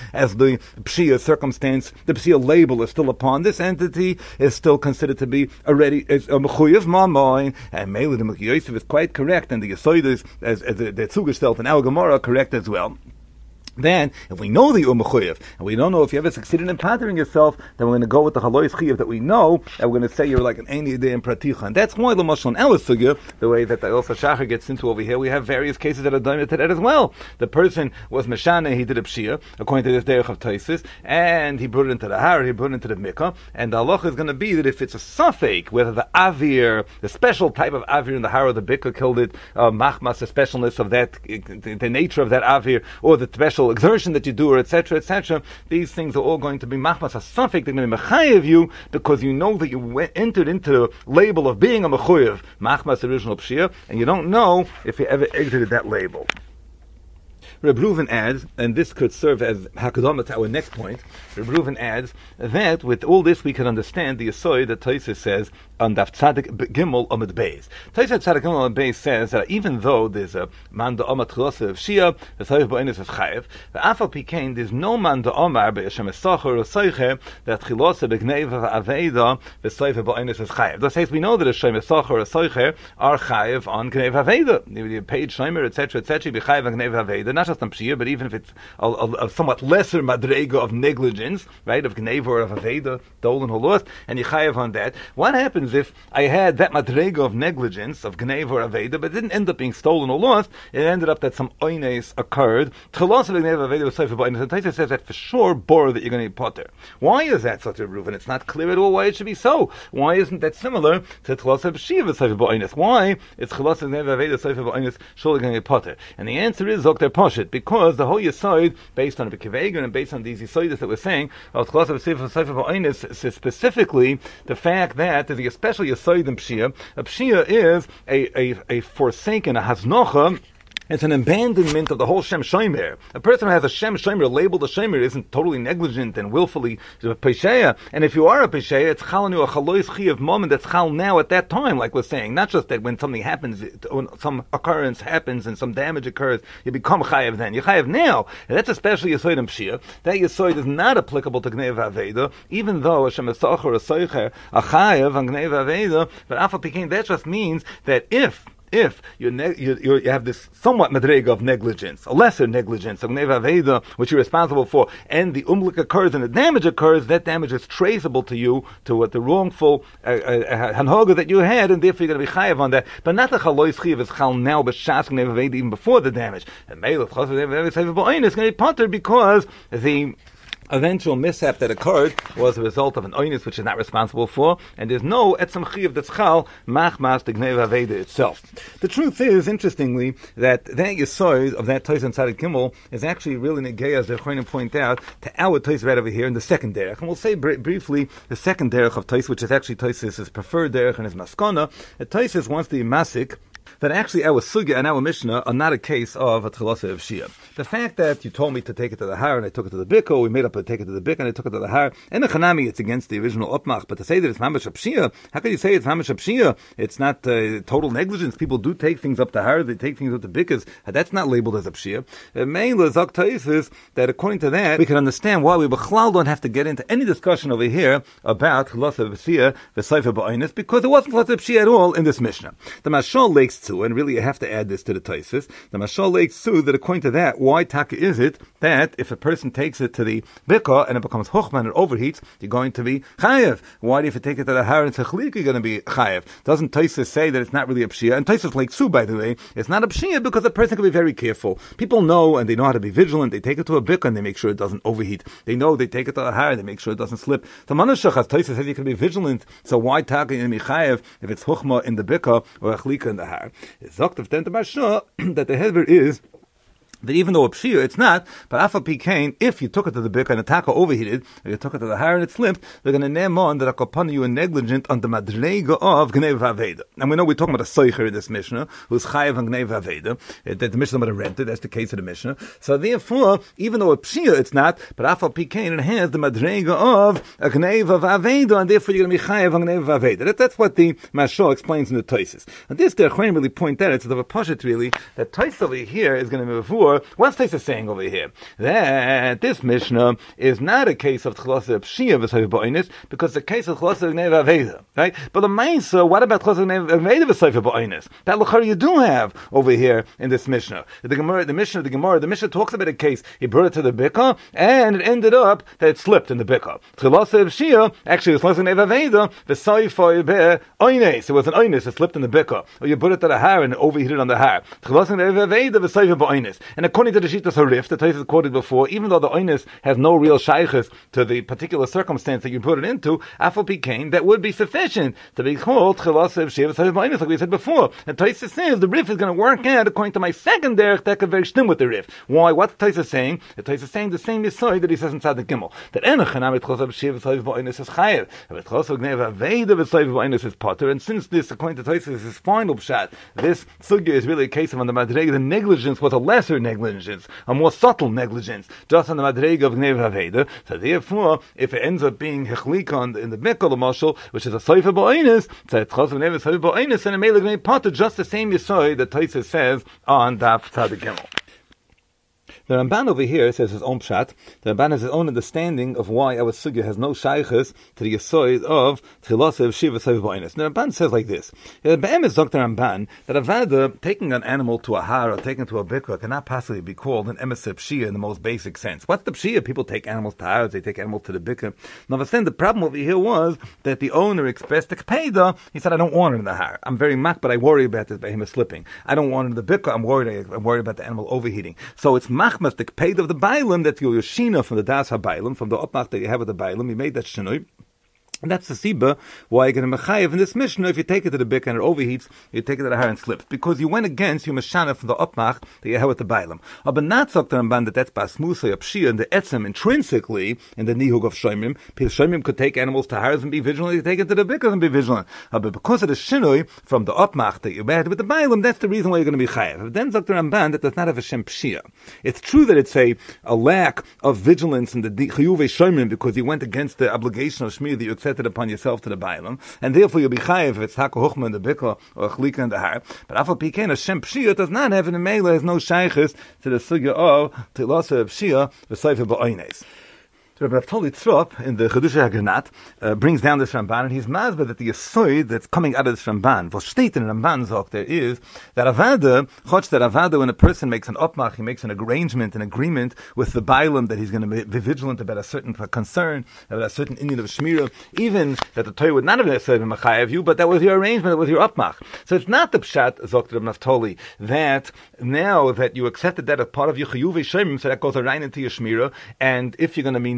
pshia circumstance, the pshia label is still upon, this entity is still considered to be already a mechuyev mamoin, and mele the Mukhi Yosef is quite correct, and the Yesod as the Zugestellt in our Gemara correct as well. Then, if we know the Umechuyev, and we don't know if you ever succeeded in pattering yourself, then we're going to go with the Chalois Chiyav that we know, and we're going to say you're like an Eini Yedei and Praticha. And that's why the Mashal and Elis Sugya, the way that the Elsa Shachar gets into over here, we have various cases that are done to that as well. The person was Meshana, he did a Pshia, according to this Derech of Taisis, and he brought it into the Har, he brought it into the Mikah, and the halacha is going to be that if it's a suffix, whether the Avir, the special type of Avir in the Har or the Bika killed it, Machmas, the specialness of that, the nature of that Avir, or the special exertion that you do, or etc., etc., these things are all going to be machmas asafik. They're going to be mechayev you because you know that you entered into the label of being a mechuyev, machmas original pshia, and you don't know if you ever exited that label. Reb Reuven adds, and this could serve as hakadama to our next point, Reb Reuven adds that with all this we can understand the Yesod that Tosfos says on Daf Tzadik Gimel Amud Beis. Tosfos Tzadik Gimel Amud Beis says that even though there's a man da'omar tchilasa of Shia, the Tzayif Ba'inus of Chayev, the Afal Pikein, there's no man da'omar be'eshem esachar or soicher that tchilasa b'gneva v'aveda v'Tzayif Ba'inus of Chayev. That says we know that Hashem esachar or soicher are Chayev on gneva aveda. You paid shomer, etc., etc., be Chayev on gneva aveda. Not just on pshia, but even if it's a somewhat lesser madrega of negligence, right, of gneva or of aveda, stolen or lost, and you chayev on that. What happens if I had that madrega of negligence, of gneva or aveda, but it didn't end up being stolen or lost? It ended up that some oines occurred. Tchelos of gneva aveda was sofer ba'oines. And Tosfos says that for sure, bor that you're going to be potter. Why is that such a roof? And it's not clear at all why it should be so. Why isn't that similar to tchelos of pshia was sofer ba'oines? Why is tchelos of gneva aveda sofer ba'oines surely going to be potter? And the answer is Dr. Poshet, because the whole Yesod, based on the Bekiv and based on these Yesodas that we're saying, specifically the fact that there's a special Yesod in Pshia. A Pshia is a forsaken, a haznocha. It's an abandonment of the whole Shem Shomer. A person who has a Shem Shomer, labeled a Shomer, isn't totally negligent and willfully a Pesheya. And if you are a Pesheya, it's Chalanu, a Chalois Chiyav moment that's Chal now at that time, like we're saying. Not just that when something happens, when some occurrence happens and some damage occurs, you become Chayav then. You're Chayav now. And that's especially Yesod in Pshia. That Yesod is not applicable to Gneva Aveda, even though Hashem Esachar or a Soicher, a Chayav on Gneva Aveda, but Afal Pikein, that just means that if you have this somewhat madrega of negligence, a lesser negligence of gneva aveda, which you're responsible for, and the umlik occurs and the damage occurs, that damage is traceable to you, to what the wrongful hanhoga that you had, and therefore you're going to be chayav on that. But not the chalois chiyav is chal now, but shas gneva aveda even before the damage. And meilach chas gneva aveda is going to be potter because the eventual mishap that occurred was a result of an oinus which is not responsible for, and there's no etzem chiyav that's chal machmas the gnei vaveda itself. The truth is, interestingly, that yesod of that Tos and Tzadik Gimel is actually really negay, as the Chonim point out, to our Tos right over here in the second derech. And we'll say briefly the second derech of Tos, which is actually Tos' preferred derech and his maskana. Tos wants the masik that actually our sugya and our mishnah are not a case of a tchilasa of shia. The fact that you told me to take it to the har and I took it to the bikko, we made up to take it to the bikko and I took it to the har, and the chanami, it's against the original upmach, but to say that it's mamash shia, how can you say it's mamash shia? It's not total negligence. People do take things up to har, they take things up to bikkas, that's not labeled as a shia. Meila zaktais is that according to that, we can understand why we b'chlal don't have to get into any discussion over here about tchilasa of shia, the seifa ba'inus, because it wasn't tchilasa of shia at all in this mishnah. The mashal lakes to, and really you have to add this to the Taisus, the Mashal Lakes too, that according to that, why taka is it that if a person takes it to the bikah and it becomes hochman and overheats, you're going to be chayev? Why do you, if you take it to the har and techlik, you're going to be chayev? Doesn't Taisus say that it's not really a pshia? And Taisus Lakes too, by the way, it's not a pshia because the person can be very careful. People know and they know how to be vigilant. They take it to a bikah and they make sure it doesn't overheat. They know they take it to a har and they make sure it doesn't slip. The Manashach, as Taisus says, you can be vigilant. So why taka in the chayev if it's hochma in the bikah or a chlika in the har? It's Zokt of that the header is that even though a pshia, it's not, but afa pikain, if you took it to the bikah and the taka overheated, or you took it to the har and it slipped, they're going to name on that akopana you are negligent on the madrega of gnei vaveda. And we know we're talking about a soicher in this mishnah, who's chayav on gnei vaveda, that the mishnah might have rented, that's the case of the mishnah. So therefore, even though a pshia, it's not, but afa pikain, it has the madrega of a gnei vaveda, and therefore you're going to be chayav on gnei vaveda. That's what the Mashal explains in the Toises. And this, the Achronim really point out, it's sort of a pashut really, that Tos over here is going to be before. What's Tos saying over here? That this Mishnah is not a case of Tchilasa Pshia v'Sayv Ba'inus, because the case of Tchilasa Gnei Vaveda, right? But the Mainsa, what about Tchilasa Gnei Vaveda v'Sayv Ba'inus? That L'char you do have over here in this Mishnah. The Mishnah talks about a case, he brought it to the Bikah, and it ended up that it slipped in the Bikah. Tchilasa Pshia, actually it was Tchilasa Gnei Vaveda, v'Sayv Ba'inus, it was an Oinus, it slipped in the Bikah. Or you put it to the har and it overheated on the har. Tchilasa Gnei Vaveda v'Sayv Ba'inus. And according to the Shitas Harif, the Tos quoted before, even though the oinus has no real shaykhs to the particular circumstance that you put it into, afal pikain, that would be sufficient to be called chilas of shiva tzayv ba'inus, like we said before. And Tos says the Rif is going to work out according to my second derech that could very stim with the Rif. Why? What's Tos saying? The Tos is saying the same yisoy that he says in Tzadik Gimel, that enochanam chilas of shiva tzayv ba'inus is chayev, but chilas of gnei vaveda v'tzayv ba'inus is potter. And since this, according to Tos, is his final pshat, this sugya is really a case of on the madrega, the negligence was a lesser negligence, a more subtle negligence, just on the madrega of gnei vaveda. So therefore, if it ends up being hechlika in the mikol mashal, which is a soifa ba'inus, so it's chos of gnei soifa ba'inus, and a mele gnei potter, just the same yisoy that Tos says on Daf Tzadik Gimel. The Ramban over here says his own pshat. The Ramban has his own understanding of why our sugya has no shaykhs to the yisoid of tchilasa of shiva seiv ba'inus. The Ramban says like this: the Be'emes Dr. Ramban that avada taking an animal to a har or taking to a bikra cannot possibly be called an emes pshia in the most basic sense. What's the pshia? People take animals to har, they take animals to the bikra. Now, the problem over here was that the owner expressed the kpeda. He said, "I don't want it in the har. I'm very mak, but I worry about this behemoth slipping. I don't want it in the bikra. I'm worried about the animal overheating." So it's mak. The paid of the bailam, that your shina from the das ha-bailam, from the opmach that you have with the bailam, you made that shinoi. And that's the siba why you're going to mechayev in this mishnah. If you take it to the bik and it overheats, you take it to the har and slips, because you went against your mashana from the opmach that you have with the bailam. But not Dr. Ramban that that's basmusa yapshia and the etzem intrinsically in the nihug of shoymim. Shoymim could take animals to hars and be vigilant. You take it to the bik and be vigilant. But because of the shinoi from the opmach that you had with the bailam, that's the reason why you're going to be chayev. But then Dr. Ramban that does not have a shem pshia. It's true that it's a lack of vigilance in the chiyuve shoymim because you went against the obligation of shmir that you set it upon yourself to the bailam, and therefore you'll be chayiv if it's hakohuchma in the bikla or chlika in the har. But afal pikein, a shem pshia does not have an emela, has no shaykhis to the sugya of tilasa pshia v'sayfa ba'oines. So Rabbi Naftali Trop in the Chedusha HaGranat brings down this Ramban, and he's mazba that the yisoid that's coming out of this Ramban, was stated in Ramban Zok, there is that avada, chotch that avada, when a person makes an opmach, he makes an arrangement, an agreement with the bailam that he's going to be vigilant about a certain concern, about a certain Indian of Shmira, even that the Torah would not have necessarily been machayev you, but that was your arrangement, that was your opmach. So it's not the pshat, Zok Rabbi Naftali, that now that you accepted that as part of your chiyuv shemim, so that goes right into your Shmira, and if you're going to be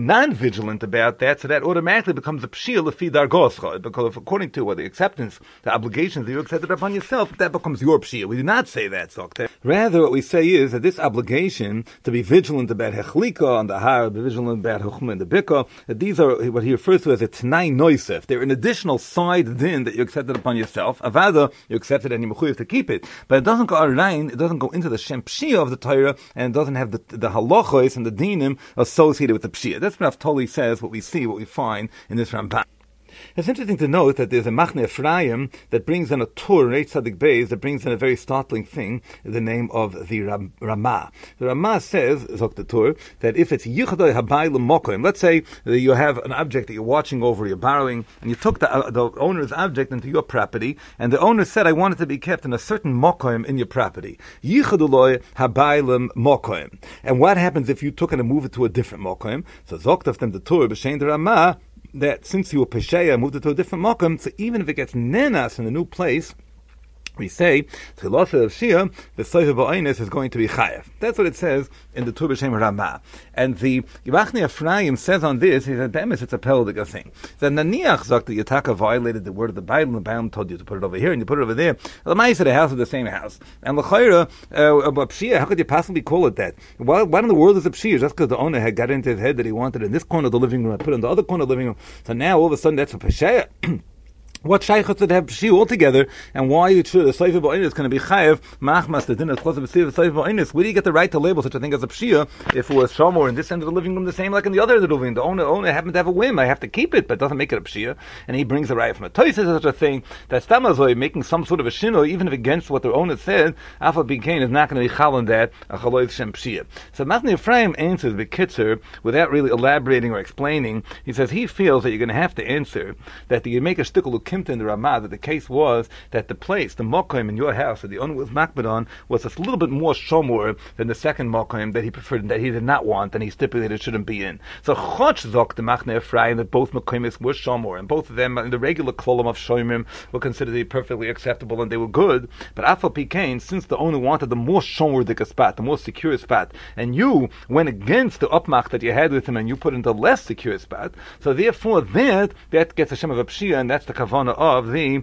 non-vigilant about that, so that automatically becomes a pshia lefi dargoscha, because according to the acceptance, the obligations that you accepted upon yourself, that becomes your pshia. We do not say that, Zokte. Rather, what we say is that this obligation to be vigilant about hechlika on the har, be vigilant about huchma and the bika, that these are what he refers to as a t'nai noisef. They're an additional side din that you accepted upon yourself. Avada, you accepted and you mechuyev to keep it. But it doesn't go online, it doesn't go into the shem pshia of the Torah, and it doesn't have the halachos and the dinim associated with the pshia. That's what Naftali says, what we see, what we find in this Ramban. It's interesting to note that there's a Machne Ephraim that brings in a Tur, Reish Tzadik Beis, that brings in a very startling thing, the name of the Ramah. The Ramah says, Zok the Tur, that if it's Yichadai Habai L'Mokoim, let's say that you have an object that you're watching over, you're borrowing, and you took the owner's object into your property, and the owner said, I want it to be kept in a certain Mokoim in your property. Yichaduloi Habai L'Mokoim. And what happens if you took it and moved it to a different Mokoim? So Zok of them the Tur, B'Shein the Ramah, that since you were Pesheya, moved it to a different Mokum, so even if it gets Nenas in a new place, we say, Tchilosa of Shia, the Soifa Ba'onis is going to be Chayev. That's what it says in the Tur B'Shem Ramah. And the Yivachni Ephraim says on this, he said, Bemis, it's a peldic thing. The Naniach Zok, the Yataka violated the word of the Bible, and the Bible told you to put it over here, and you put it over there. L'maisa, the house is the same house. And L'chayra, Pshia, how could you possibly call it that? Why in the world is it Pshia? Just because the owner had got into his head that he wanted in this corner of the living room, I put it in the other corner of the living room. So now, all of a sudden, that's a Pshia. What shaykhot to have pshiu altogether, and why you should the Soifa Ba'onis is going to be chayev machmas the din of Soifa Ba'onis? Where do you get the right to label such a thing as a pshia if it was shomor in this end of the living room the same like in the other end of the living room? The owner happened to have a whim. I have to keep it, but it doesn't make it a pshia. And he brings the right from a toy says such a thing that stamazoi making some sort of a shino even if against what the owner said. Alpha Bikain is not going to be chal on that a chaloiv shem pshia. So Machne Ephraim answers the kitzer without really elaborating or explaining. He says he feels that you're going to have to answer that you make a shtickle ukimta in the Ramah, that the case was that the place, the mokoim in your house that the owner was makbid on, was a little bit more shomor than the second mokoim that he preferred, that he did not want, and he stipulated shouldn't be in. So chotch zok the Machne Ephraim that both mokoimis were shomor, and both of them in the regular klolim of shomim were considered to be perfectly acceptable, and they were good. But afal pikain, since the owner wanted the more shomor spot, the more secure spot, and you went against the upmach that you had with him, and you put in the less secure spot, so therefore that gets a shem of a pshia, and that's the kavana of the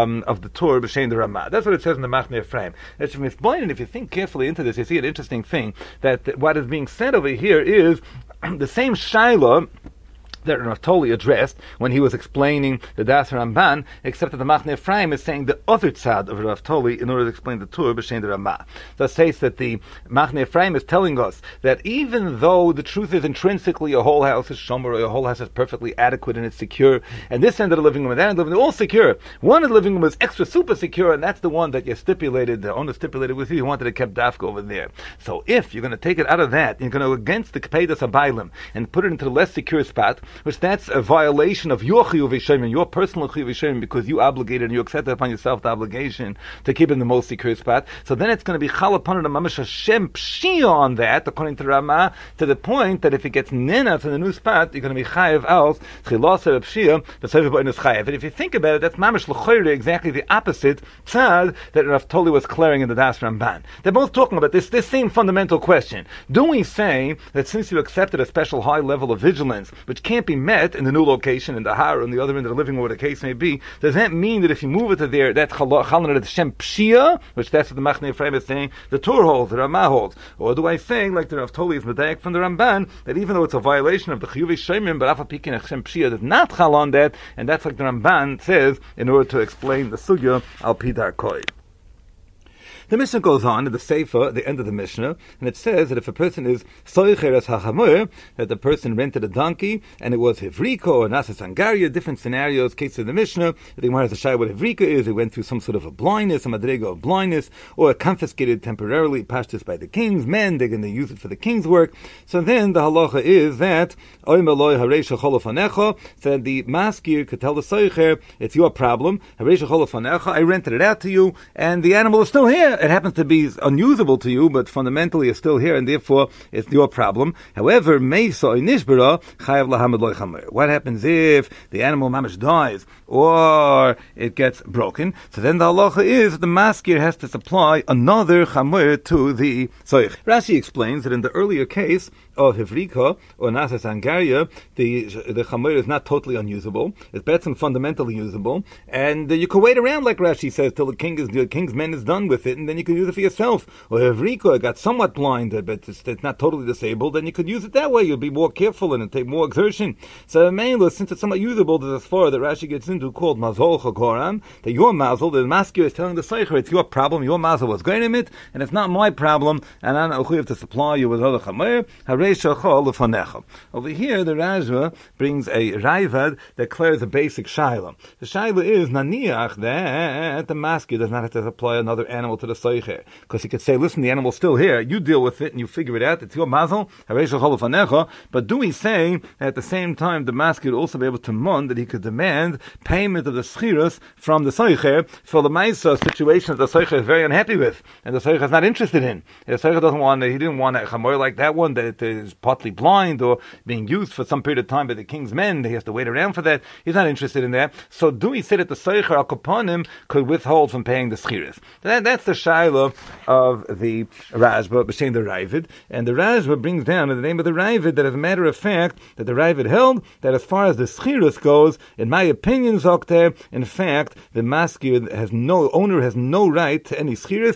Tur B'Shein the Ramah. That's what it says in the Machne Ephraim. It's and if you think carefully into this, you see an interesting thing that what is being said over here is the same shaila that Naftali addressed when he was explaining the Das Ramban, except that the Machne Ephraim is saying the other tzad of Naftali in order to explain the Tur B'Shein the Ramah. That says that the Machne Ephraim is telling us that even though the truth is intrinsically a whole house is shomer, or a whole house is perfectly adequate and it's secure, and this end of the living room and that end of the living room, all secure. One of the living room is extra super secure, and that's the one that you stipulated, the owner stipulated with you, you wanted to keep dafka over there. So if you're going to take it out of that, you're going to go against the Kepedas Abaylim and put it into the less secure spot, which that's a violation of your chiyuv v'shemin, your personal chiyuv v'shemin, because you obligated and you accepted upon yourself the obligation to keep it in the most secure spot. So then it's going to be chal upon the mamash Hashem pshia on that, according to Ramah, to the point that if it gets nenas in the new spot, you're going to be chayev als chilasa pshia the Soifa Ba'onis chayev. And if you think about it, that's mamash l'choyre, exactly the opposite tzad that Rav Toli was clearing in the Das Ramban. They're both talking about this same fundamental question. Do we say that since you accepted a special high level of vigilance, which can't be met in the new location, in the har, on the other end of the living room, where the case may be, does that mean that if you move it to there, that's chalon at Shem Pshia, which that's what the Machne Ephraim is saying, the Tur holds, the Ramah holds? Or do I say, like the Rav Toli is medayek from the Ramban, that even though it's a violation of the Chiyuv Shemim, but Afa Pikin Shem Pshia does not chalon that, and that's like the Ramban says, in order to explain the Sugya al Pidar Koi. The Mishnah goes on in the Sefer, the end of the Mishnah, and it says that if a person is soicheres hachamur, that the person rented a donkey, and it was hivriko or nasas angaria, different scenarios, cases in the Mishnah. The Gemara has a shay what hivrika is. It went through some sort of a blindness, a madrega of blindness, or confiscated temporarily, pashtus by the king's men. They're going to use it for the king's work. So then the halacha is that oy meloi hareisha cholofanecha, said the maskir could tell the soicher, it's your problem. Hareisha cholofanecha, I rented it out to you, and the animal is still here. it happens to be unusable to you, but fundamentally it's still here, and therefore it's your problem. However, what happens if the animal mamash dies or it gets broken? So then the halacha is the maskir has to supply another chamor to the soich. Rashi explains that in the earlier case of Hivrika or Nasas Angaria, the chamor is not totally unusable. It's better fundamentally usable, and you can wait around, like Rashi says, till the king's men is done with it, and then you can use it for yourself. Or Hivrika got somewhat blinded, but it's not totally disabled, then you could use it that way. You'll be more careful and take more exertion. So mainly, since it's somewhat usable, there's a svara that Rashi gets into called Mazol Chakoram, that your mazel, the maskir is telling the Seicher, it's your problem, your mazel was going in it, and it's not my problem, and I'm not to supply you with other chamer. Over here, the Rajva brings a Raivad that declares a basic shaila. The shaila is naniach that the maskir does not have to supply another animal to the Seicher, because he could say, listen, the animal's still here, you deal with it and you figure it out, it's your mazel. But do we say at the same time the maskir would also be able to mun that he could demand payment of the schirus from the Seicher for the Maisa situation that the Seicher is very unhappy with, and the Seicher is not interested in. The Seicher he didn't want a chamor like that one that is partly blind or being used for some period of time by the king's men. He has to wait around for that. He's not interested in that. So do we say that the Seicher al Kaponim could withhold from paying the schirus? That's the shaila of the Rajba, b'shem the Ravid, and the Rajba brings down in the name of the Ravid that as a matter of fact that the Ravid held that as far as the schirus goes, in my opinion, Zokter, in fact, the maskir owner has no right to any schirus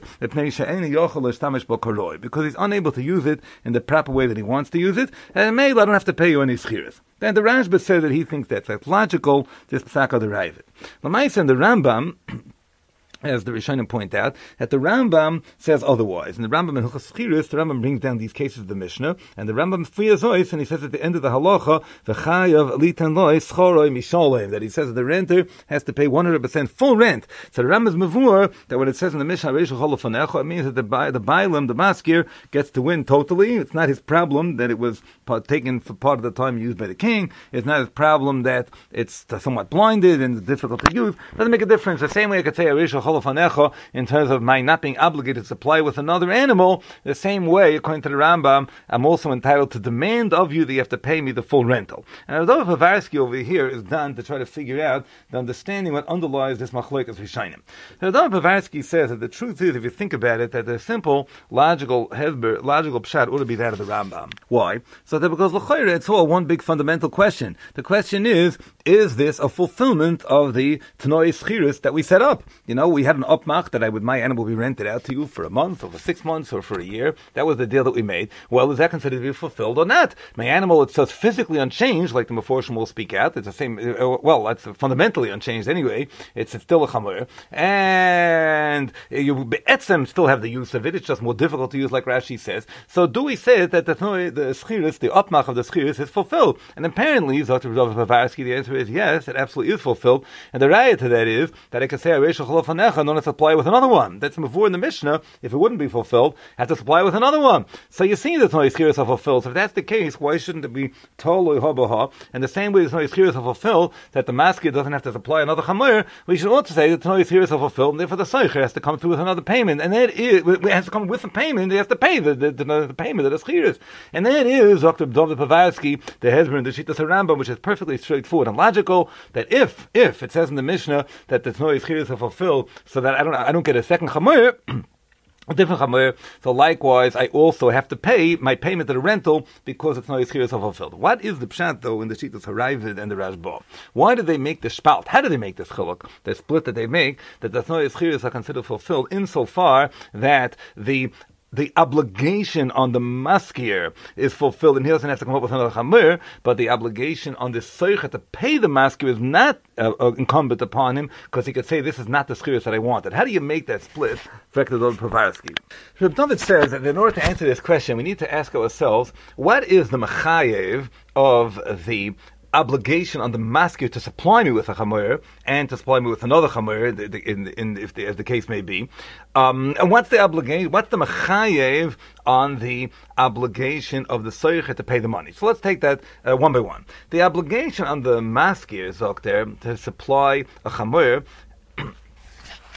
because he's unable to use it in the proper way that he wants to use it, and maybe I don't have to pay you any schirus. Then the Rashba says that he thinks that's logical, just psaka the Ravid. L'maisa and the Rambam, as the Rishonim point out, that the Rambam says otherwise. And the Rambam in Hilchos Schirus, the Rambam brings down these cases of the Mishnah, and the Rambam friyas ois, and he says at the end of the halacha, v'chayav litan loy schoroi misholem, that he says that the renter has to pay 100% full rent. So the Rambam is mavur that when it says in the Mishnah, Reishul Cholofanecho, it means that the Bailam, the maskir, gets to win totally. It's not his problem that it was taken for part of the time used by the king. It's not his problem that it's somewhat blinded and difficult to use. It doesn't make a difference. The same way I could say Reishul in terms of my not being obligated to supply with another animal, the same way, according to the Rambam, I'm also entitled to demand of you that you have to pay me the full rental. And although Pavarsky over here is done to try to figure out the understanding what underlies this machlokes Rishonim. Although Pavarsky says that the truth is, if you think about it, that the simple, logical pshat ought to be that of the Rambam. Why? So that because l'chayre, it's all one big fundamental question. The question is this a fulfillment of the Tanoi Schirus that we set up? We had an upmach that my animal be rented out to you for a month, or for 6 months, or for a year. That was the deal that we made. Well, is that considered to be fulfilled or not? My animal, it's just physically unchanged, like the Meforshim will speak out. It's the same, that's fundamentally unchanged anyway. It's still a chamor. And you be'etzem still have the use of it. It's just more difficult to use, like Rashi says. So do we say that the schirus, the upmach of the schirus is fulfilled? And apparently, Dr. Pavarsky, the answer is yes, it absolutely is fulfilled. And the raya to that is that I can say, don't have to supply with another one. That's before in the Mishnah. If it wouldn't be fulfilled, have to supply with another one. So you see that no Yiskiris are fulfilled. So if that's the case, why shouldn't it be Toloi Hobaha? And the same way that no Yiskiris are fulfilled, that the maskir doesn't have to supply another Chamor, we should also say that no Yiskiris are fulfilled, and therefore the Seicher has to come through with another payment. And that is, it has to come with a payment, they have to pay the payment of the Yiskiris. And that is, Dr. David Pavarsky, the Hezbollah, the Shittas Rambam, which is perfectly straightforward and logical, that if it says in the Mishnah that the no Yiskiris are fulfilled, so that I don't get a second chamor, a different chamor. So likewise, I also have to pay my payment of the rental because it's not Yiskiris fulfilled. What is the pshat though in the Shittas Haravid and the Rashba? Why did they make the spalt? How did they make this chiluk? The split that they make that the no Yiskiris are considered fulfilled insofar that the obligation on the maskir is fulfilled, and he doesn't have to come up with another chamur, but the obligation on the seicher to pay the maskir is not incumbent upon him, because he could say, this is not the schirus that I wanted. How do you make that split? Reb David says that in order to answer this question, we need to ask ourselves, what is the mechayev of the obligation on the maskir to supply me with a chamor and to supply me with another chamor, as the case may be, and what's the obligation? What's the mechayev on the obligation of the soicher to pay the money? So let's take that one by one. The obligation on the maskir, Zokter, to supply a chamor.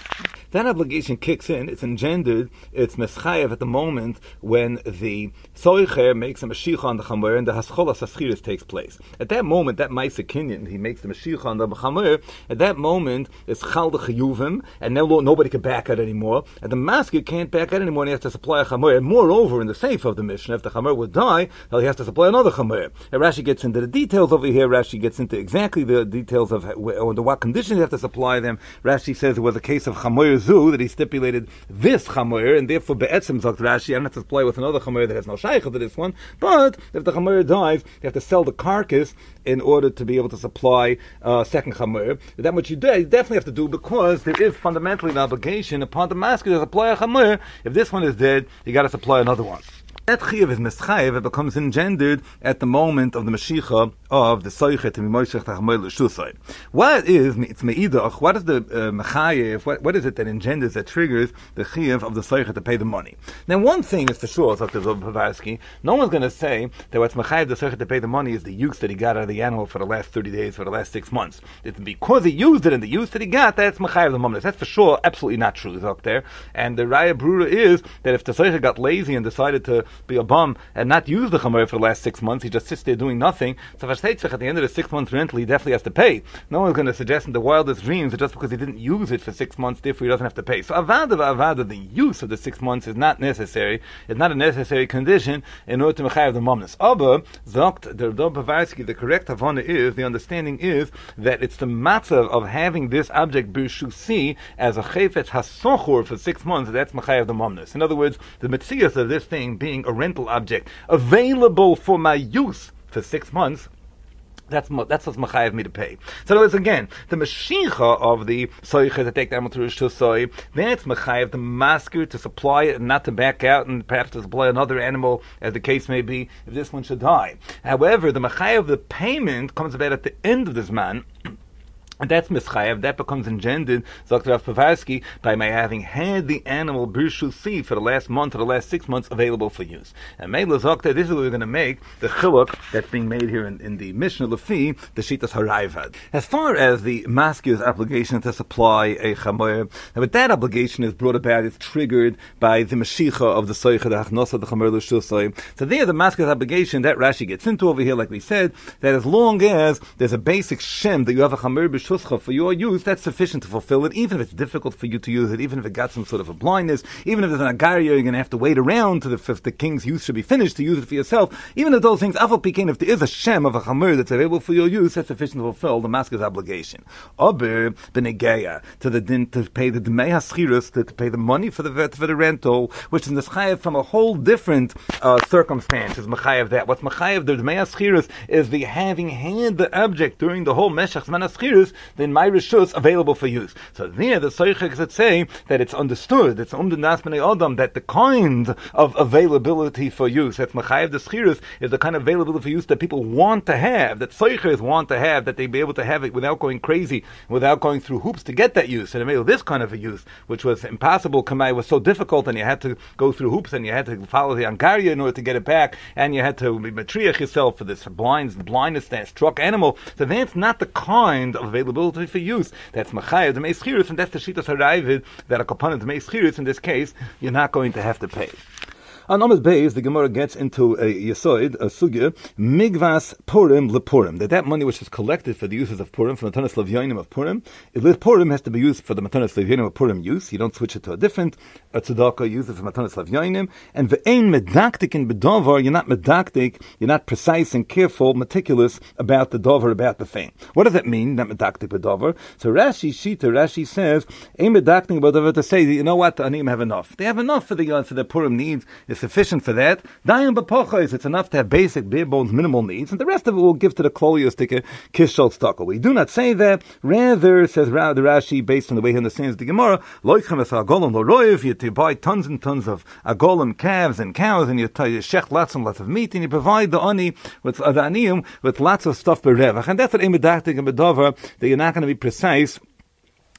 that obligation kicks in. It's engendered. It's meschayev at the moment when the soicher makes a mashiach on the chamer and the hascholas haschiris takes place. At that moment, that ma'aser kinyan, he makes the mashiach on the chamer. At that moment, it's chal the chiyuvim, and now nobody can back out anymore. And the masker can't back out anymore, and he has to supply a chamer. And moreover, in the seif of the Mishnah, if the chamer would die, he has to supply another chamer. And Rashi gets into the details over here. Rashi gets into exactly the details of under what conditions you have to supply them. Rashi says it was a case of chamer zu, that he stipulated this chamer, and therefore be'etzim zok Rashi, I don't have to supply with another chamer that has no shaykh to this one. But if the chamer dies, you have to sell the carcass in order to be able to supply second chamer. That much you definitely have to do, because there is fundamentally an obligation upon the masker to supply a chamer. If this one is dead, you got to supply another one. That chiyuv is mischayev. It becomes engendered at the moment of the mashiach of the soichet to be moishech tachmer l'shusay. What is it's meidach? What is the mechayev? What is it that engenders, that triggers the chiyuv of the soichet to pay the money? Now, one thing is for sure, Dr. Pavarsky, no one's going to say that what's mechayev the soichet to pay the money is the use that he got out of the animal for the last 30 days, for the last 6 months. It's because he used it, and the use that he got, that's mechayev the moment. That's for sure absolutely not true, Dr. And the raya brura is that if the soichet got lazy and decided to be a bum and not use the chamer for the last 6 months, he just sits there doing nothing. So at the end of the 6 months rental, he definitely has to pay. No one's going to suggest in the wildest dreams that just because he didn't use it for 6 months, therefore he doesn't have to pay. So avada, the use of the 6 months is not necessary. It's not a necessary condition in order to mechayev the momnus. Aber zogt der Dov Pavarsky, the correct havana is, the understanding is that it's the matter of having this object b'shusi as a chayfetz hasochur for 6 months. That's mechayev the momnus. In other words, the metzias of this thing being a rental object available for my use for 6 months, that's what's mechayev me to pay. So in other words, again, the mashiach of the soicha to take the animal to Rosh Hashanah, that's mechayev the masker to supply it and not to back out and perhaps to supply another animal, as the case may be, if this one should die. However, the mechayev, the payment, comes about at the end of this man. And that's mischayev. That becomes engendered, Dr. Rav Pavarsky, by my having had the animal b'shusi for the last month or the last 6 months available for use. And Meila Zokta, this is what we're going to make the chiluk that's being made here in the Mishnah Lefi, the Shitas Harayvad. As far as the masker's obligation to supply a chamer, but that obligation is brought about, it's triggered by the mashicha of the soicha, the hachnosa, the chamer l'shusay. So there, the masker's obligation that Rashi gets into over here, like we said, that as long as there's a basic shem that you have a chamer b'shusi for your use, that's sufficient to fulfill it, even if it's difficult for you to use it, even if it got some sort of a blindness, even if there's an agaria, you're going to have to wait around to if the king's use should be finished to use it for yourself. Even if those things, afal pikein, if there is a shem of a chamer that's available for your use, that's sufficient to fulfill the masker's obligation. Aber b'negeya, to the din to pay the dmei haschirus, to pay the money for the rental, which is mechayev from a whole different circumstance. Is mechayev that. What's mechayev the dmei haschirus is the having had the object during the whole meshach zman haschirus, then my rishus available for use. So there, the soichek is saying that it's understood, it's das b'nei adam, that the kind of availability for use, that's mechayev the schirus, is the kind of availability for use that people want to have, that soichers want to have, that they be able to have it without going crazy, without going through hoops to get that use. And maybe this kind of a use, which was impossible, kamai was so difficult, and you had to go through hoops, and you had to follow the angaria in order to get it back, and you had to matriach yourself for this blindness that struck animal. So that's not the kind of availability for use. That's Machayev, the Meis Chirus, and that's the Shitas Harayvid, that a component of the Meis Chirus, in this case, you're not going to have to pay. On Amud Beis, the Gemara gets into a Yesoid, a Sugya, Migvas Purim lePurim. That money which is collected for the uses of Purim, for Matanas Levyonim of Purim, Purim has to be used for the Matanas Levyonim of Purim use. You don't switch it to a different tzedakah, use it for Matanas Levyonim. And ve'ein medaktik in bedovar, you're not medaktik, you're not precise and careful, meticulous about the dover, about the thing. What does that mean, not medaktik bedovar? So Rashi says, ein medaktik bedovar, to say, you know what, the Anim have enough. They have enough for the Purim needs. It's sufficient for that. Dayan b'pochos, it's enough to have basic, bare bones, minimal needs, and the rest of it will give to the kloliostik kishol stokol. We do not say that. Rather, says the Rashi, based on the way he understands the Gemara, loichem es agolim loroyev, you buy tons and tons of agolim, calves and cows, and you shech lots and lots of meat, and you provide the ani with the aniyim with lots of stuff berevach, and that's what emedachtik and bedover, that you're not going to be precise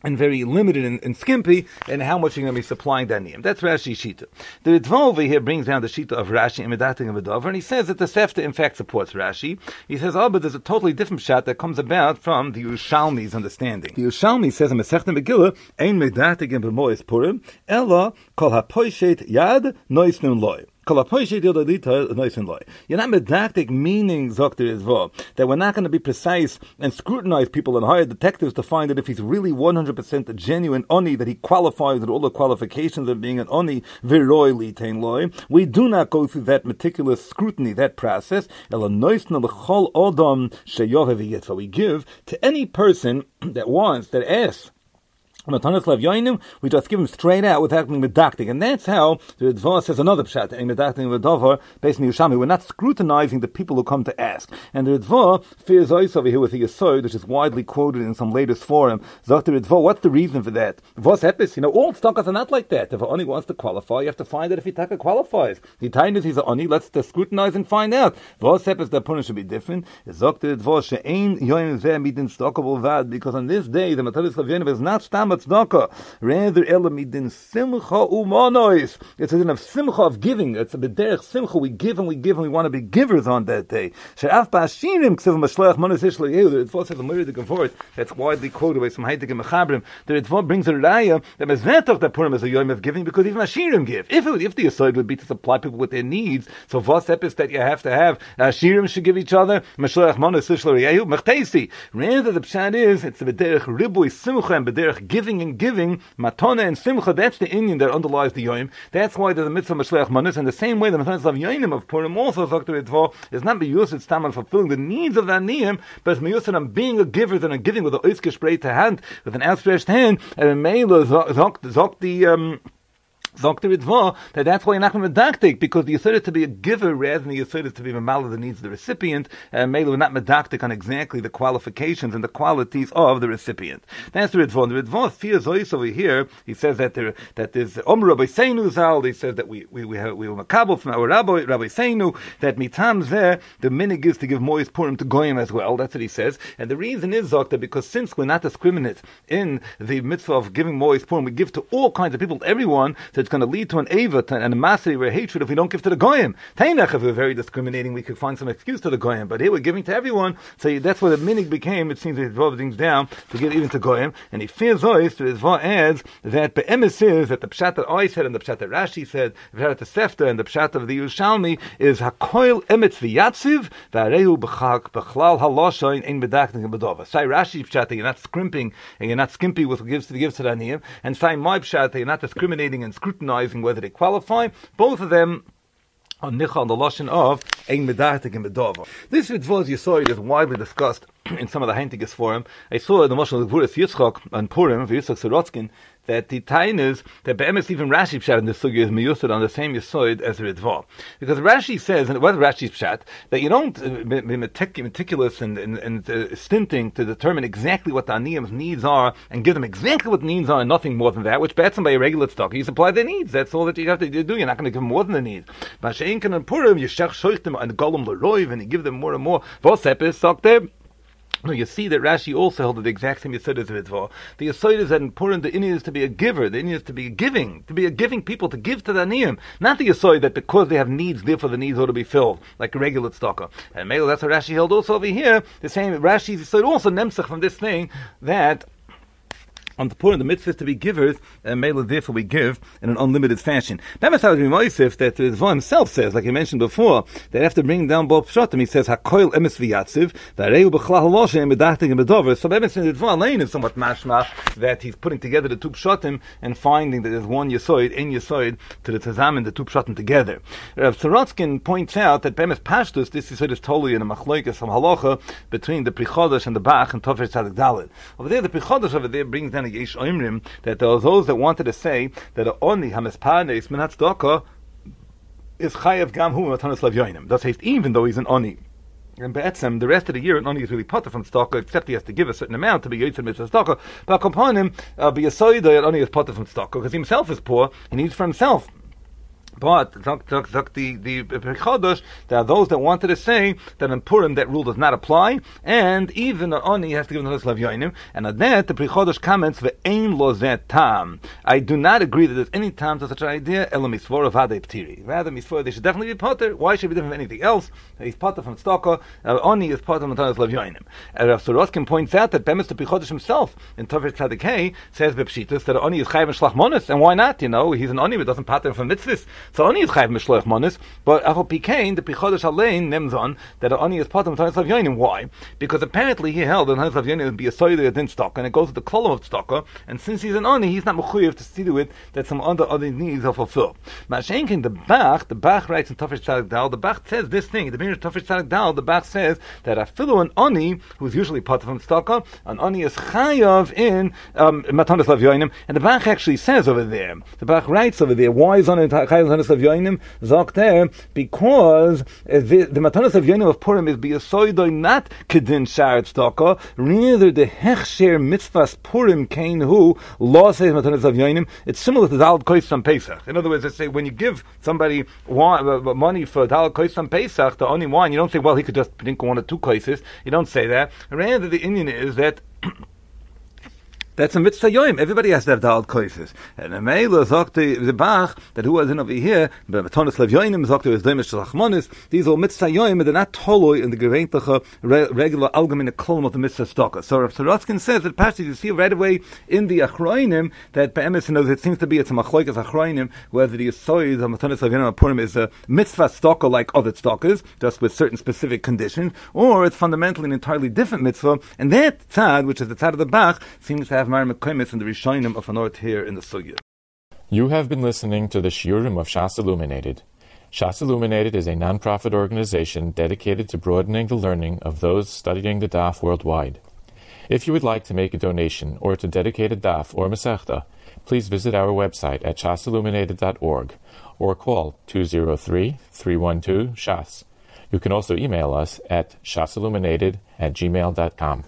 and very limited and skimpy, and how much you're going to be supplying that niyam. That's Rashi's shita. The Ritva over here brings down the shita of Rashi and Medating of Adover, and he says that the Sefta in fact supports Rashi. He says, but there's a totally different shot that comes about from the Yerushalmi's understanding. The Yerushalmi says in Masechta Megillah, Ein Medating in B'mois Purim, Ella kol hapoishet yad noisnim loy. You're not medactic, meaning, Dr. Izvo, that we're not going to be precise and scrutinize people and hire detectives to find that if he's really 100% a genuine Oni, that he qualifies with all the qualifications of being an Oni, viroi litain loy. We do not go through that meticulous scrutiny, that process. So we give to any person that wants, that asks, we just give him straight out without being medactic, and that's how the Ritva says another pshat. Based on Yerushalmi, we're not scrutinizing the people who come to ask. And the Ritva fears also over here with the Yesod, which is widely quoted in some latest forum. Zok the Ritva, what's the reason for that? Vos epis, all tzedakahs are not like that. If an oni wants to qualify, you have to find out if he taka qualifies. The time is he's an oni, let's scrutinize and find out. Vos epis, the punish should be different. Zok the Ritva she'ein yoyim zeh midin tzedakah b'lvad, because on this day the Mataris of Yonim is not stam tzedakah, rather elamidin simcha umanois. It's a din of simcha, of giving. It's a b'derech simcha. We give and we give and we want to be givers on that day. She'af ba'ashirim k'sev mashleach manos ish le'yehu. The Ritva says a myriad of Gemara that's widely quoted by some Haitik and Mechabrim. The Ritva brings a raya that mezvetach that Purim is a yom of giving because even Ashirim give. If the aside would be to supply people with their needs, so vos epis that you have to have Ashirim should give each other mashleach manos ish le'yehu mechtesi. Rather the pshat is it's the b'derech ribui simcha and b'derech giving and giving, matona and simcha, that's the Indian that underlies the Yom. That's why there's a mitzvah Mashleach Manos, and the same way the mitzvah of Yonim of Purim also, Dr. Ritva, is not miyusid stam on fulfilling the needs of that niyam, but it's miyusid on being a giver and on giving with an oiske spray to hand, with an outstretched hand, and a mele zok the Dr. Ritva, that's why you're not going to medactic, because the Yisod is to be a giver rather than the Yisod is to be mamala the needs of the recipient, and maybe we're not medactic on exactly the qualifications and the qualities of the recipient. That's the Ritva. The Ritva fears also over here, he says that there's Omer Rabbi Seinu Zal, he says that we were makabel from our Rabbi Seinu, that mitams there, the minig is to give Mois Purim to Goyim as well, that's what he says, and the reason is, Doctor, because since we're not discriminate in the mitzvah of giving Mois Purim, we give to all kinds of people, to everyone, so it's going to lead to an avat and a masri or hatred if we don't give to the goyim. Tainach, if we're very discriminating, we could find some excuse to the goyim, but here we're giving to everyone, so that's what the minig became. It seems that he drove things down to give even to goyim, and he fears ois, so his adds that be'emes is that the pshat that I said and the pshat that Rashi said, the pshat the Sefta and the pshat of the Yerushalmi is hakoil emetz v'yatziv v'arehu b'chlal haloshain ein bedakting b'dova. Say Rashi pshat that you're not scrimping and you're not skimpy with what gives to the aniyim, and say my pshat that you're not discriminating and scrutinizing whether they qualify. Both of them are nicha on the lashon of ein medartik and bedava. This Ritva, as you saw, it is widely discussed in some of the Heintiges forum. I saw in the Moshe Gvuras Yitzchak and Purim, Yitzchak Sorotzkin, that the tain is that be'emes even Rashi pshat in the sugya is miyusad on the same yesod as the Ritva, because Rashi says, and what Rashi's pshat, that you don't be meticulous and stinting to determine exactly what the aniyim's needs are and give them exactly what needs are and nothing more than that, which bets by a regular stock, you supply their needs. That's all that you have to do. You're not going to give them more than the needs. But She'inkan and Purim, you shach shoichtem and golem l'roiv, and you give them more and more. Vosepis stock there. No, you see that Rashi also held the exact same Yesod as the Ritva. The Yesod is that in Purim, the Inyan is to be a giver. The Inyan is to be a giving people, to give to the Aniyim. Not the Yesod that because they have needs, therefore the needs ought to be filled, like a regular tzedakah. And maybe that's what Rashi held also over here. The same, Rashi's Yesod also nemsach from this thing, that on the Purim, the mitzvah is to be givers, and Mela, therefore we give in an unlimited fashion. That must have to be Moisef, that the Ritva himself says, like he mentioned before, that after bringing down both pshatim, he says, HaKoil emes v'yatziv, v'areu b'chlal haloshem, medachting and bedover. So emes in the Ritva Alein is somewhat mashma, that he's putting together the two pshatim, and finding that there's one Yesod, in Yesod, to the Tazamin, the two pshatim together. Rav Sorotzkin points out that Bemes Pashtus, this Yesod is totally in a machloikas from halacha, between the Pri Chodesh and the Bach, and Tofesh Tzadik Dalet. Over there, the Pri Chodesh over there brings down a Yesh Oimrim, that there are those that wanted to say that a Oni Hamespanes Minat Tzedakah is Chayav Gam Hu Matanos Lav Yoinim. That says, even though he's an Oni. And Be'etzem, the rest of the year, an Oni is really potter from tzedakah, except he has to give a certain amount to be Yotzei Mitzvah tzedakah. But upon him, B'Yasoida, an Oni is potter from tzedakah, because he himself is poor, he needs for himself. But the Chodesh, there are those that wanted to say that in Purim that rule does not apply, and even the Oni has to give the Lav Yoinim, and at that the Pri Chodesh comments ve'ein lo zeh tam. I do not agree that there's any time to such an idea. Elo misvora v'adei ptiri. Rather misvora they should definitely be potter. Why should it be different from anything else? He's potter from tzedakah. Oni is potter from Lav Yoinim. And Rav Soroskin points out that Bemis the Pri Chodesh himself in Tovei Tzadik Hey says bepshitus that Oni is chayv and shlach monos, and why not? He's an Oni but doesn't potter from mitzvahs. So Oni is chayv mishloach monos, but Achol Pikein the Pri Chodesh Alein nemzon that Oni is potter from Lav Yoinim. Why? Because apparently he held that Lav Yoinim would be a soy that didn't stock, and it goes with the kolam of tzedakah. And since he's an Oni, he's not mechuyev to see to it that some other needs are fulfilled. Mashenkin the Bach writes in Tafresh Tzadik Dal. The Bach says this thing. The beginning of Tafresh Tzadik Dal, the Bach says that afilu an Oni who's usually potter from tzedakah, an Oni is chayav in matanos Lav Yoinim. And the Bach actually says over there. The Bach writes over there. Why is Oni chayav matanos Lav Yoinim? Zok there because the matanos Lav Yoinim of Purim is biyasoidoi not kedin shar tzedakah. Rather the hechsher mitzvahs Purim kain hu law says matanos Lav Yoinim. It's similar to Daled Kois on Pesach. In other words, let's say when you give somebody money for Daled Kois on Pesach, the only wine, you don't say, well, he could just drink one or two koises. You don't say that. Rather, the Indian is that that's a mitzvah yoim. Everybody has to have Daled Koises. And the Meila Zokte the Bach that who was in over here, but Matanos Lav Yoinim Zokte is Demish Shalachmonis. These are mitzvah yoim, and they're not toloi in the gereintliche regular algemeine kolum of the mitzvah stocker. So Rav Soroskin says that passage you see right away in the Achroinim that Be'emes knows it seems to be it's a machloikas Achroinim whether the Yisoid of Matanos Lav Yoinim Purim is a mitzvah stocker like other stockers just with certain specific conditions, or it's fundamentally an entirely different mitzvah. And that tzad, which is the tzad of the Bach, seems to have Mar Mekoimis and the Rishonim of Anort here in the Sugya. You have been listening to the Shiurim of Shas Illuminated. Shas Illuminated is a non-profit organization dedicated to broadening the learning of those studying the Daf worldwide. If you would like to make a donation or to dedicate a Daf or Masechta, please visit our website at shasilluminated.org or call 203-312-SHAS. You can also email us at shasilluminated@gmail.com.